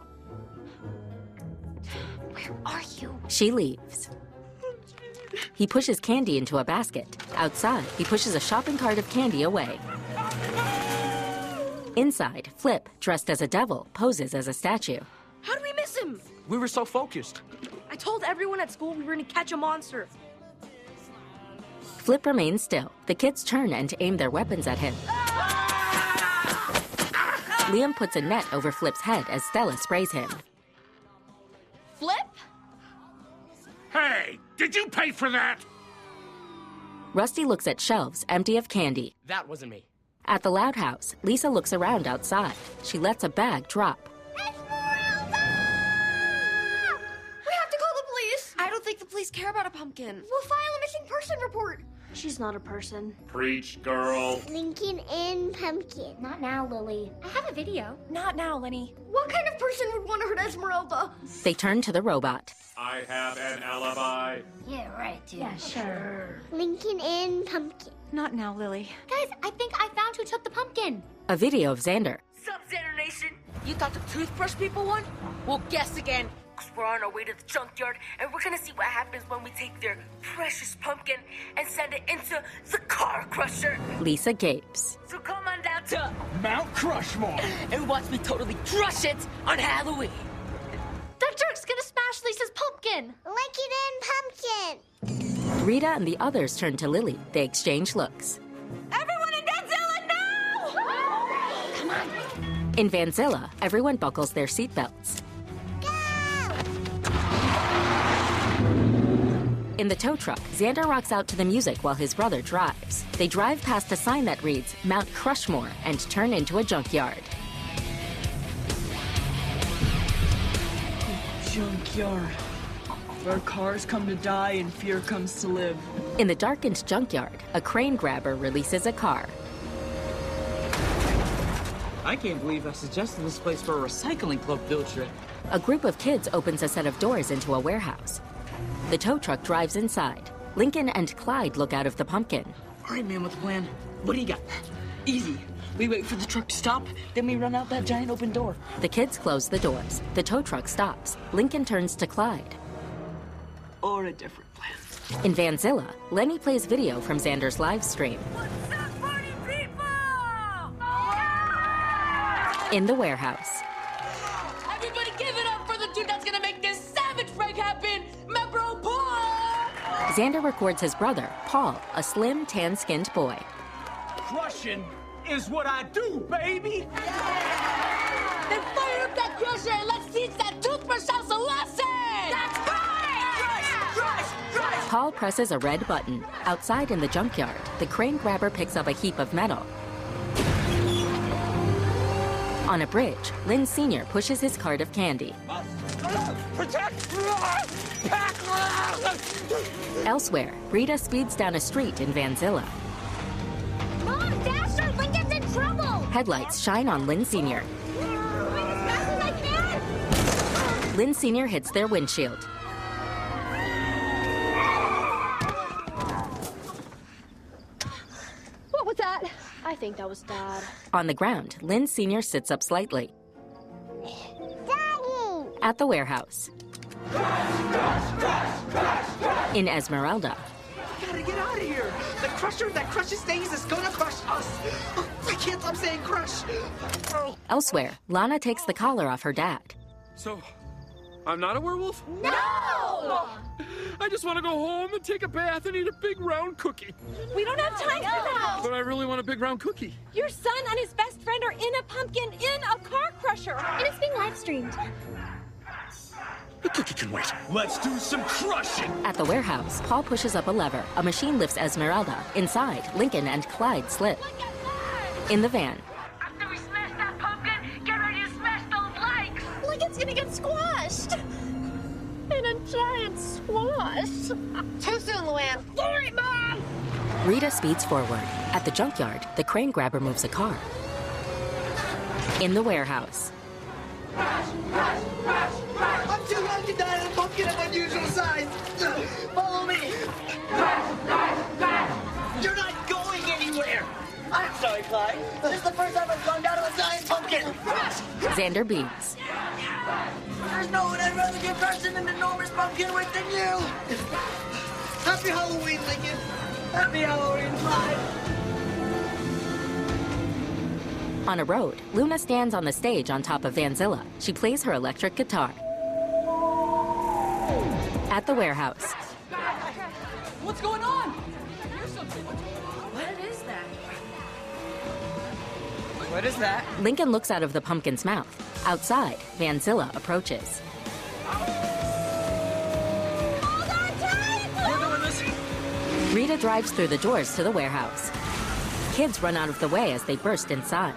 Where are you? She leaves. He pushes candy into a basket. Outside, he pushes a shopping cart of candy away. Inside, Flip, dressed as a devil, poses as a statue. How did we miss him? We were so focused. I told everyone at school we were gonna catch a monster. Flip remains still. The kids turn and aim their weapons at him. Liam puts a net over Flip's head as Stella sprays him. Flip? Hey, did you pay for that? Rusty looks at shelves empty of candy. That wasn't me. At the Loud House, Lisa looks around outside. She lets a bag drop. We have to call the police. I don't think the police care about a pumpkin. We'll file a missing person report. She's not a person. Preach, girl. Lincoln and Pumpkin. Not now, Lily. I have a video. Not now, Lenny. What kind of person would want to hurt Esmeralda? They turn to the robot. I have an alibi. Yeah, right. Yeah, sure. Lincoln and Pumpkin. Not now, Lily. Guys, I think I found who took the pumpkin. A video of Xander. Sup, Xander Nation? You thought the toothbrush people won? Well, guess again. Cause we're on our way to the junkyard, and we're gonna see what happens when we take their precious pumpkin and send it into the car crusher. Lisa gapes. So come on down to Mount Crushmore and watch me totally crush it on Halloween. That jerk's gonna smash Lisa's pumpkin. Lincoln and Pumpkin. Rita and the others turn to Lily. They exchange looks. Everyone in Vanzilla now! Come on. In Vanzilla, everyone buckles their seatbelts. In the tow truck, Xander rocks out to the music while his brother drives. They drive past a sign that reads Mount Crushmore and turn into a junkyard. Junkyard. Where cars come to die and fear comes to live. In the darkened junkyard, a crane grabber releases a car. I can't believe I suggested this place for a recycling club field trip. A group of kids opens a set of doors into a warehouse. The tow truck drives inside. Lincoln and Clyde look out of the pumpkin. All right, man, with a plan. What do you got? Easy. We wait for the truck to stop, then we run out that giant open door. The kids close the doors. The tow truck stops. Lincoln turns to Clyde. Or a different plan. In Vanzilla, Lenny plays video from Xander's live stream. What's up, party people? In the warehouse, Everybody give it up for the dude that's gonna make this savage break happen, my bro Paul! Xander records his brother, Paul, a slim, tan-skinned boy. Crushing is what I do, baby. Then fire up that crusher and let's teach that toothbrush house a lesson! That's right! Crush! Paul presses a red button. Outside in the junkyard, the crane grabber picks up a heap of metal. On a bridge, Lynn Sr. pushes his cart of candy. Protect! Elsewhere, Rita speeds down a street in Vanzilla. Mom, Dasher, Lincoln's in trouble. Headlights shine on Lynn Sr. As fast as I can. Lynn Sr. hits their windshield. What was that? I think that was Dad. On the ground, Lynn Sr. sits up slightly. Daddy. At the warehouse. In Esmeralda, We gotta get out of here. The crusher that crushes things is gonna crush us. Oh, I can't stop saying crush. Oh. elsewhere, Lana takes the collar off her dad. So, I'm not a werewolf? No! I just want to go home and take a bath and eat a big round cookie. We don't have time for that. But I really want a big round cookie. Your son and his best friend are in a pumpkin in a car crusher. And it's being live streamed. The cookie can wait. Let's do some crushing. At the warehouse, Paul pushes up a lever. A machine lifts Esmeralda. Inside, Lincoln and Clyde slip. In the van, After we smash that pumpkin, get ready to smash those likes! Lincoln's gonna get squashed. And I'm giant squash. Too soon, Luann. Sorry, Mom! Rita speeds forward. At the junkyard, the crane grabber moves a car. In the warehouse, I'm too young to die in a pumpkin of unusual size. Follow me. You're not going anywhere. I'm sorry, Clyde. This is the first time I've gone down to a giant pumpkin. Xander beams. There's no one I'd rather get crushed in an enormous pumpkin with than you. Happy Halloween, Lincoln. Happy Halloween, Clyde. On a road, Luna stands on the stage on top of Vanzilla. She plays her electric guitar. At the warehouse, What's going on? What is that? What is that? Lincoln looks out of the pumpkin's mouth. Outside, Vanzilla approaches. Rita drives through the doors to the warehouse. Kids run out of the way as they burst inside.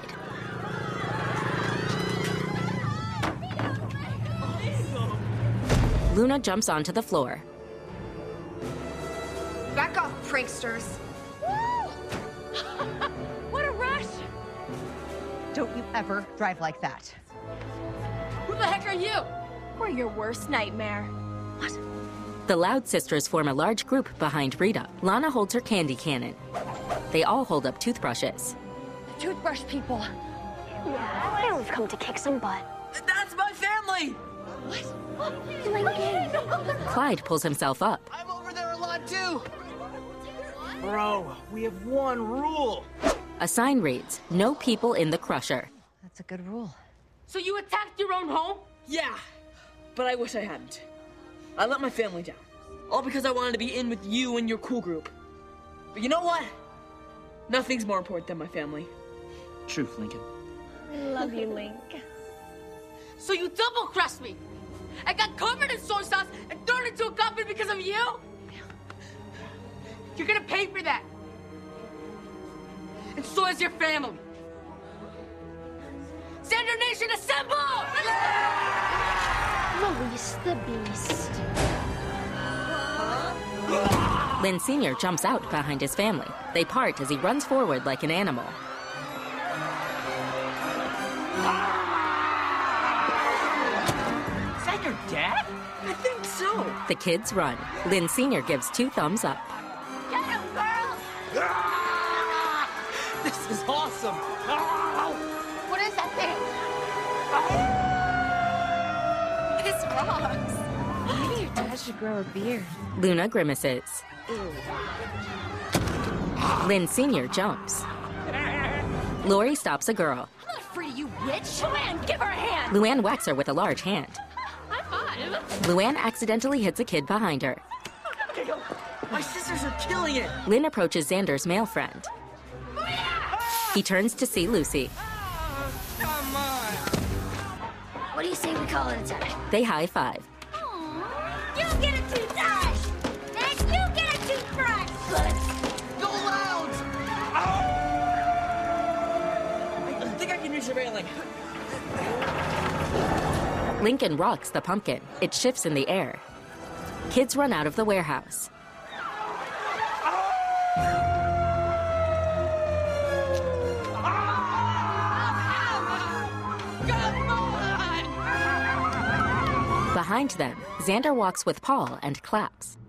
Luna jumps onto the floor. Back off, pranksters. What a rush! Don't you ever drive like that. Who the heck are you? We're your worst nightmare. The Loud sisters form a large group behind Rita. Lana holds her candy cannon. They all hold up toothbrushes. Toothbrush people. Yeah, we've come to kick some butt. That's my family! Lincoln. Clyde pulls himself up. I'm over there a lot, too. Bro, we have one rule. A sign reads, "No people in the crusher." That's a good rule. So you attacked your own home? Yeah, but I wish I hadn't. I let my family down. All because I wanted to be in with you and your cool group. But you know what? Nothing's more important than my family. Truth, Lincoln. I love you, Link. So you double-crossed me! I got covered in soy sauce and turned into a coffin because of you? You're gonna pay for that! And so is your family! Xander Nation, assemble! Release the beast. Lynn Sr. jumps out behind his family. They part as he runs forward like an animal. Is that your dad? I think so. The kids run. Lynn Sr. gives 2 thumbs up. Get him, girl! This is awesome. What is that thing? This rocks. Maybe your dad should grow a beard. Luna grimaces. Lynn Sr. jumps. Lori stops a girl. I'm not afraid of you, witch. Luann, give her a hand. Luann whacks her with a large hand. High five. Luann accidentally hits a kid behind her. My sisters are killing it. Lynn approaches Xander's male friend. He turns to see Lucy. Come on. What do you say we call it a tie? They high-five. You get a toothbrush. And you get a toothbrush. Good. Go loud. I think I can use your railing. Lincoln rocks the pumpkin. It shifts in the air. Kids run out of the warehouse. Behind them, Xander walks with Paul and claps.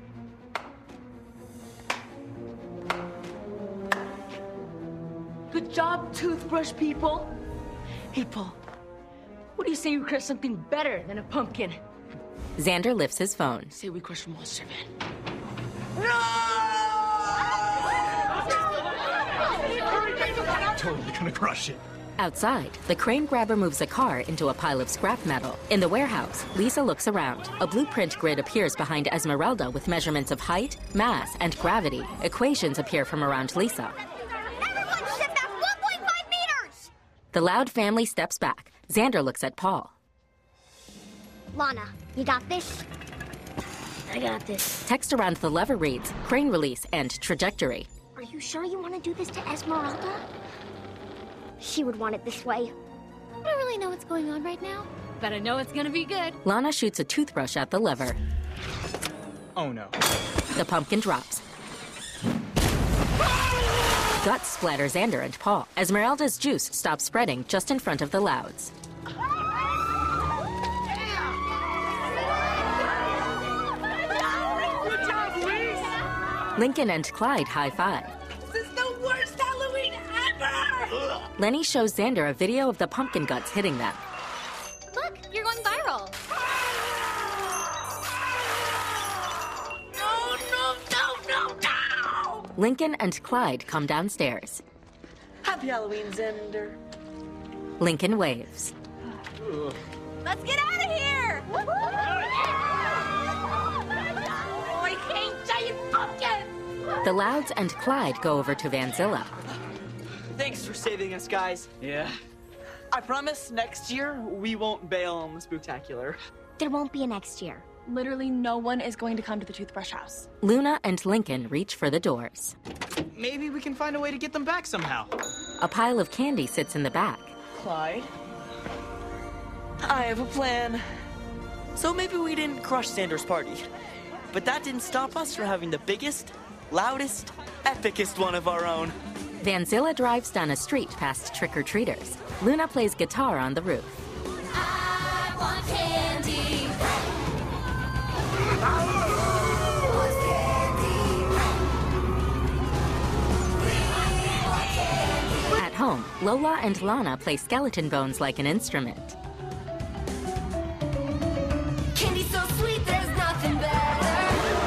Good job, toothbrush people. Hey, Paul. What do you say we crush something better than a pumpkin? Xander lifts his phone. Say we crush Monster Man. Totally gonna crush it. Outside, the crane grabber moves a car into a pile of scrap metal. In the warehouse, Lisa looks around. A blueprint grid appears behind Esmeralda with measurements of height, mass, and gravity. Equations appear from around Lisa. Everyone step back 1.5 meters! The Loud family steps back. Xander looks at Paul. Lana, you got this? I got this. Text around the lever reads, crane release and trajectory. Are you sure you want to do this to Esmeralda? She would want it this way. I don't really know what's going on right now, but I know it's gonna be good. Lana shoots a toothbrush at the lever. Oh no. The pumpkin drops. Guts splatter Xander and Paul. Esmeralda's juice stops spreading just in front of the Louds. Good job, Luis! Lincoln and Clyde high-five. This is the worst Halloween ever! Lenny shows Xander a video of the pumpkin guts hitting them. Look, you're going viral. No! Lincoln and Clyde come downstairs. Happy Halloween, Xander. Lincoln waves. Let's get out of here! I hate giant pumpkins! The Louds and Clyde go over to Vanzilla. Thanks for saving us, guys. Yeah. I promise next year we won't bail on the Spooktacular. There won't be a next year. Literally no one is going to come to the Toothbrush House. Luna and Lincoln reach for the doors. Maybe we can find a way to get them back somehow. A pile of candy sits in the back. Clyde? I have a plan. So maybe we didn't crush Xander's party, but that didn't stop us from having the biggest, loudest, epicest one of our own. Vanzilla drives down a street past trick-or-treaters. Luna plays guitar on the roof. I want candy. At home, Lola and Lana play skeleton bones like an instrument. Candy's so sweet, there's nothing better.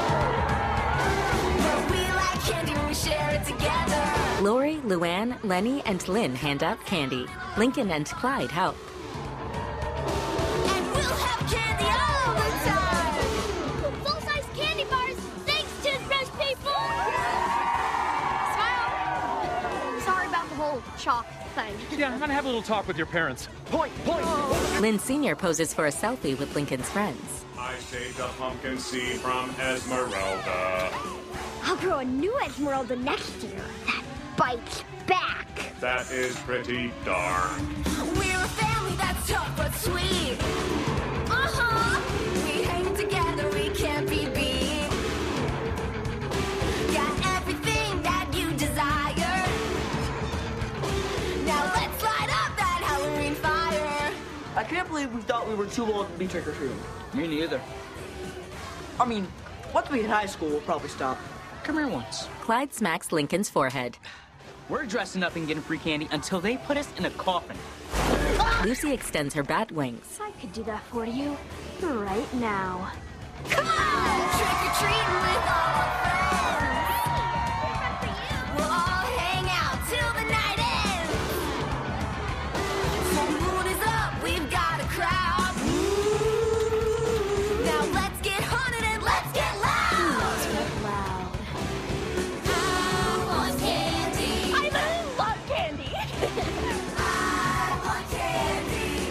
But we like candy when we share it together. Lori, Luann, Lenny, and Lynn hand out candy. Lincoln and Clyde help. And we'll have candy all the time. Full-size candy bars! Thanks, Toothbrush people! Smile! Sorry about the whole chalk thing. Yeah, I'm gonna have a little talk with your parents. Point! Lynn Sr. poses for a selfie with Lincoln's friends. I saved a pumpkin seed from Esmeralda. I'll grow a new Esmeralda next year. That bites back. That is pretty dark. We're a family that's tough but sweet. We hang together, we can't be beat. Got everything that you desire. Now let's light up that Halloween fire. I can't believe we thought we were too old to be trick-or-treating. Me neither. I mean, once we hit high school, we'll probably stop. Come here once. Clyde smacks Lincoln's forehead. We're dressing up and getting free candy until they put us in a coffin. Lucy extends her bat wings. I could do that for you right now. Come on, trick-or-treating with all our friends. We'll all hang out till the night ends. Full moon is up, we've got a crowd. Now let's get haunted and let's get loud. Let's get loud. I want candy. I love candy. I want candy.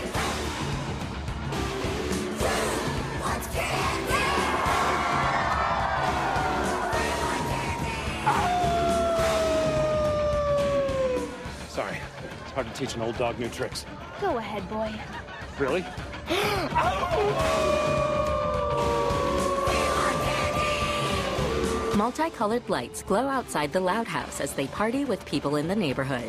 Want candy. Sorry, it's hard to teach an old dog new tricks. Go ahead, boy. Really? Multicolored lights glow outside the Loud House as they party with people in the neighborhood.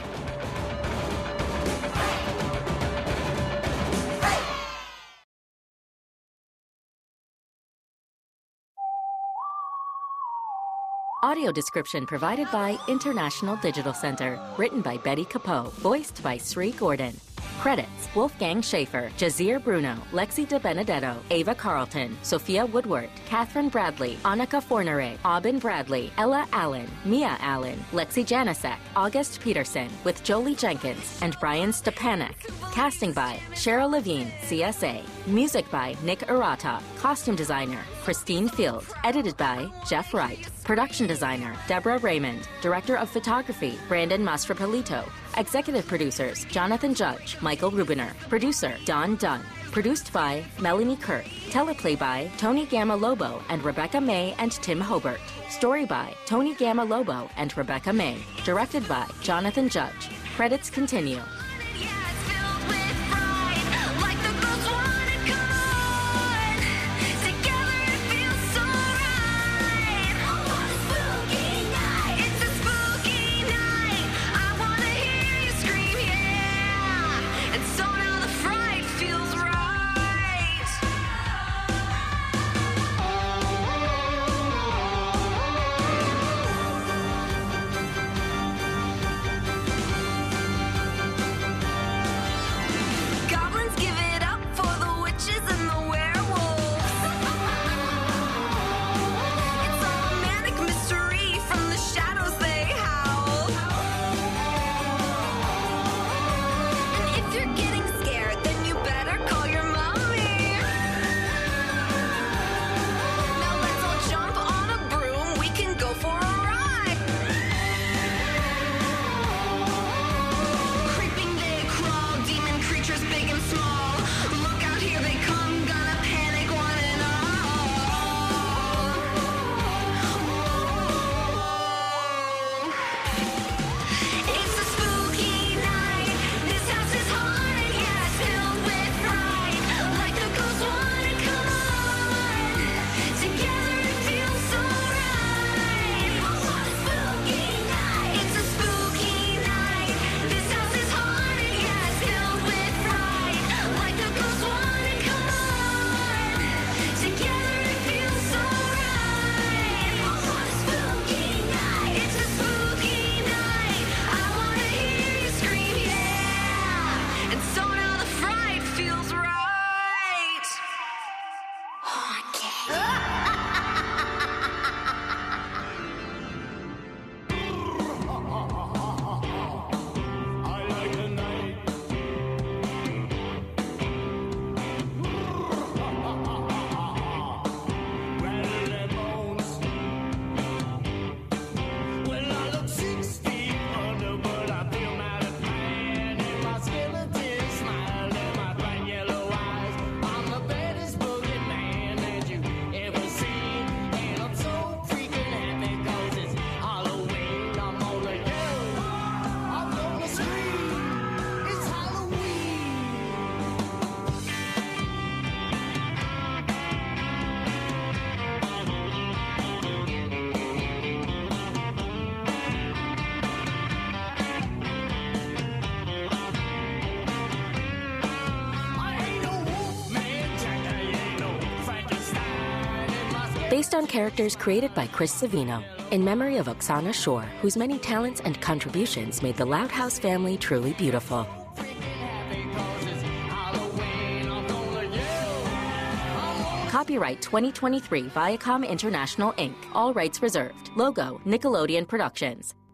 Audio description provided by International Digital Center. Written by Betty Capot. Voiced by Sri Gordon. Credits: Wolfgang Schaefer, Jazir Bruno, Lexi De Benedetto, Ava Carlton, Sophia Woodward, Catherine Bradley, Annika Fornere, Aubin Bradley, Ella Allen, Mia Allen, Lexi Janasek, August Peterson, with Jolie Jenkins and Brian Stepanek. Casting by Cheryl Levine, CSA. Music by Nick Arata. Costume designer Christine Field. Edited by Jeff Wright. Production designer Deborah Raymond. Director of photography Brandon Mastropolito. Executive producers Jonathan Judge, Michael Rubiner. Producer Don Dunn. Produced by Melanie Kirk. Teleplay by Tony Gamma Lobo and Rebecca May and Tim Hobart. Story by Tony Gamma Lobo and Rebecca May. Directed by Jonathan Judge. Credits continue. Like the girls wanna come on. Together it Based on characters created by Chris Savino, in memory of Oksana Shore, whose many talents and contributions made the Loud House family truly beautiful. Copyright 2023 Viacom International, Inc. All rights reserved. Logo, Nickelodeon Productions.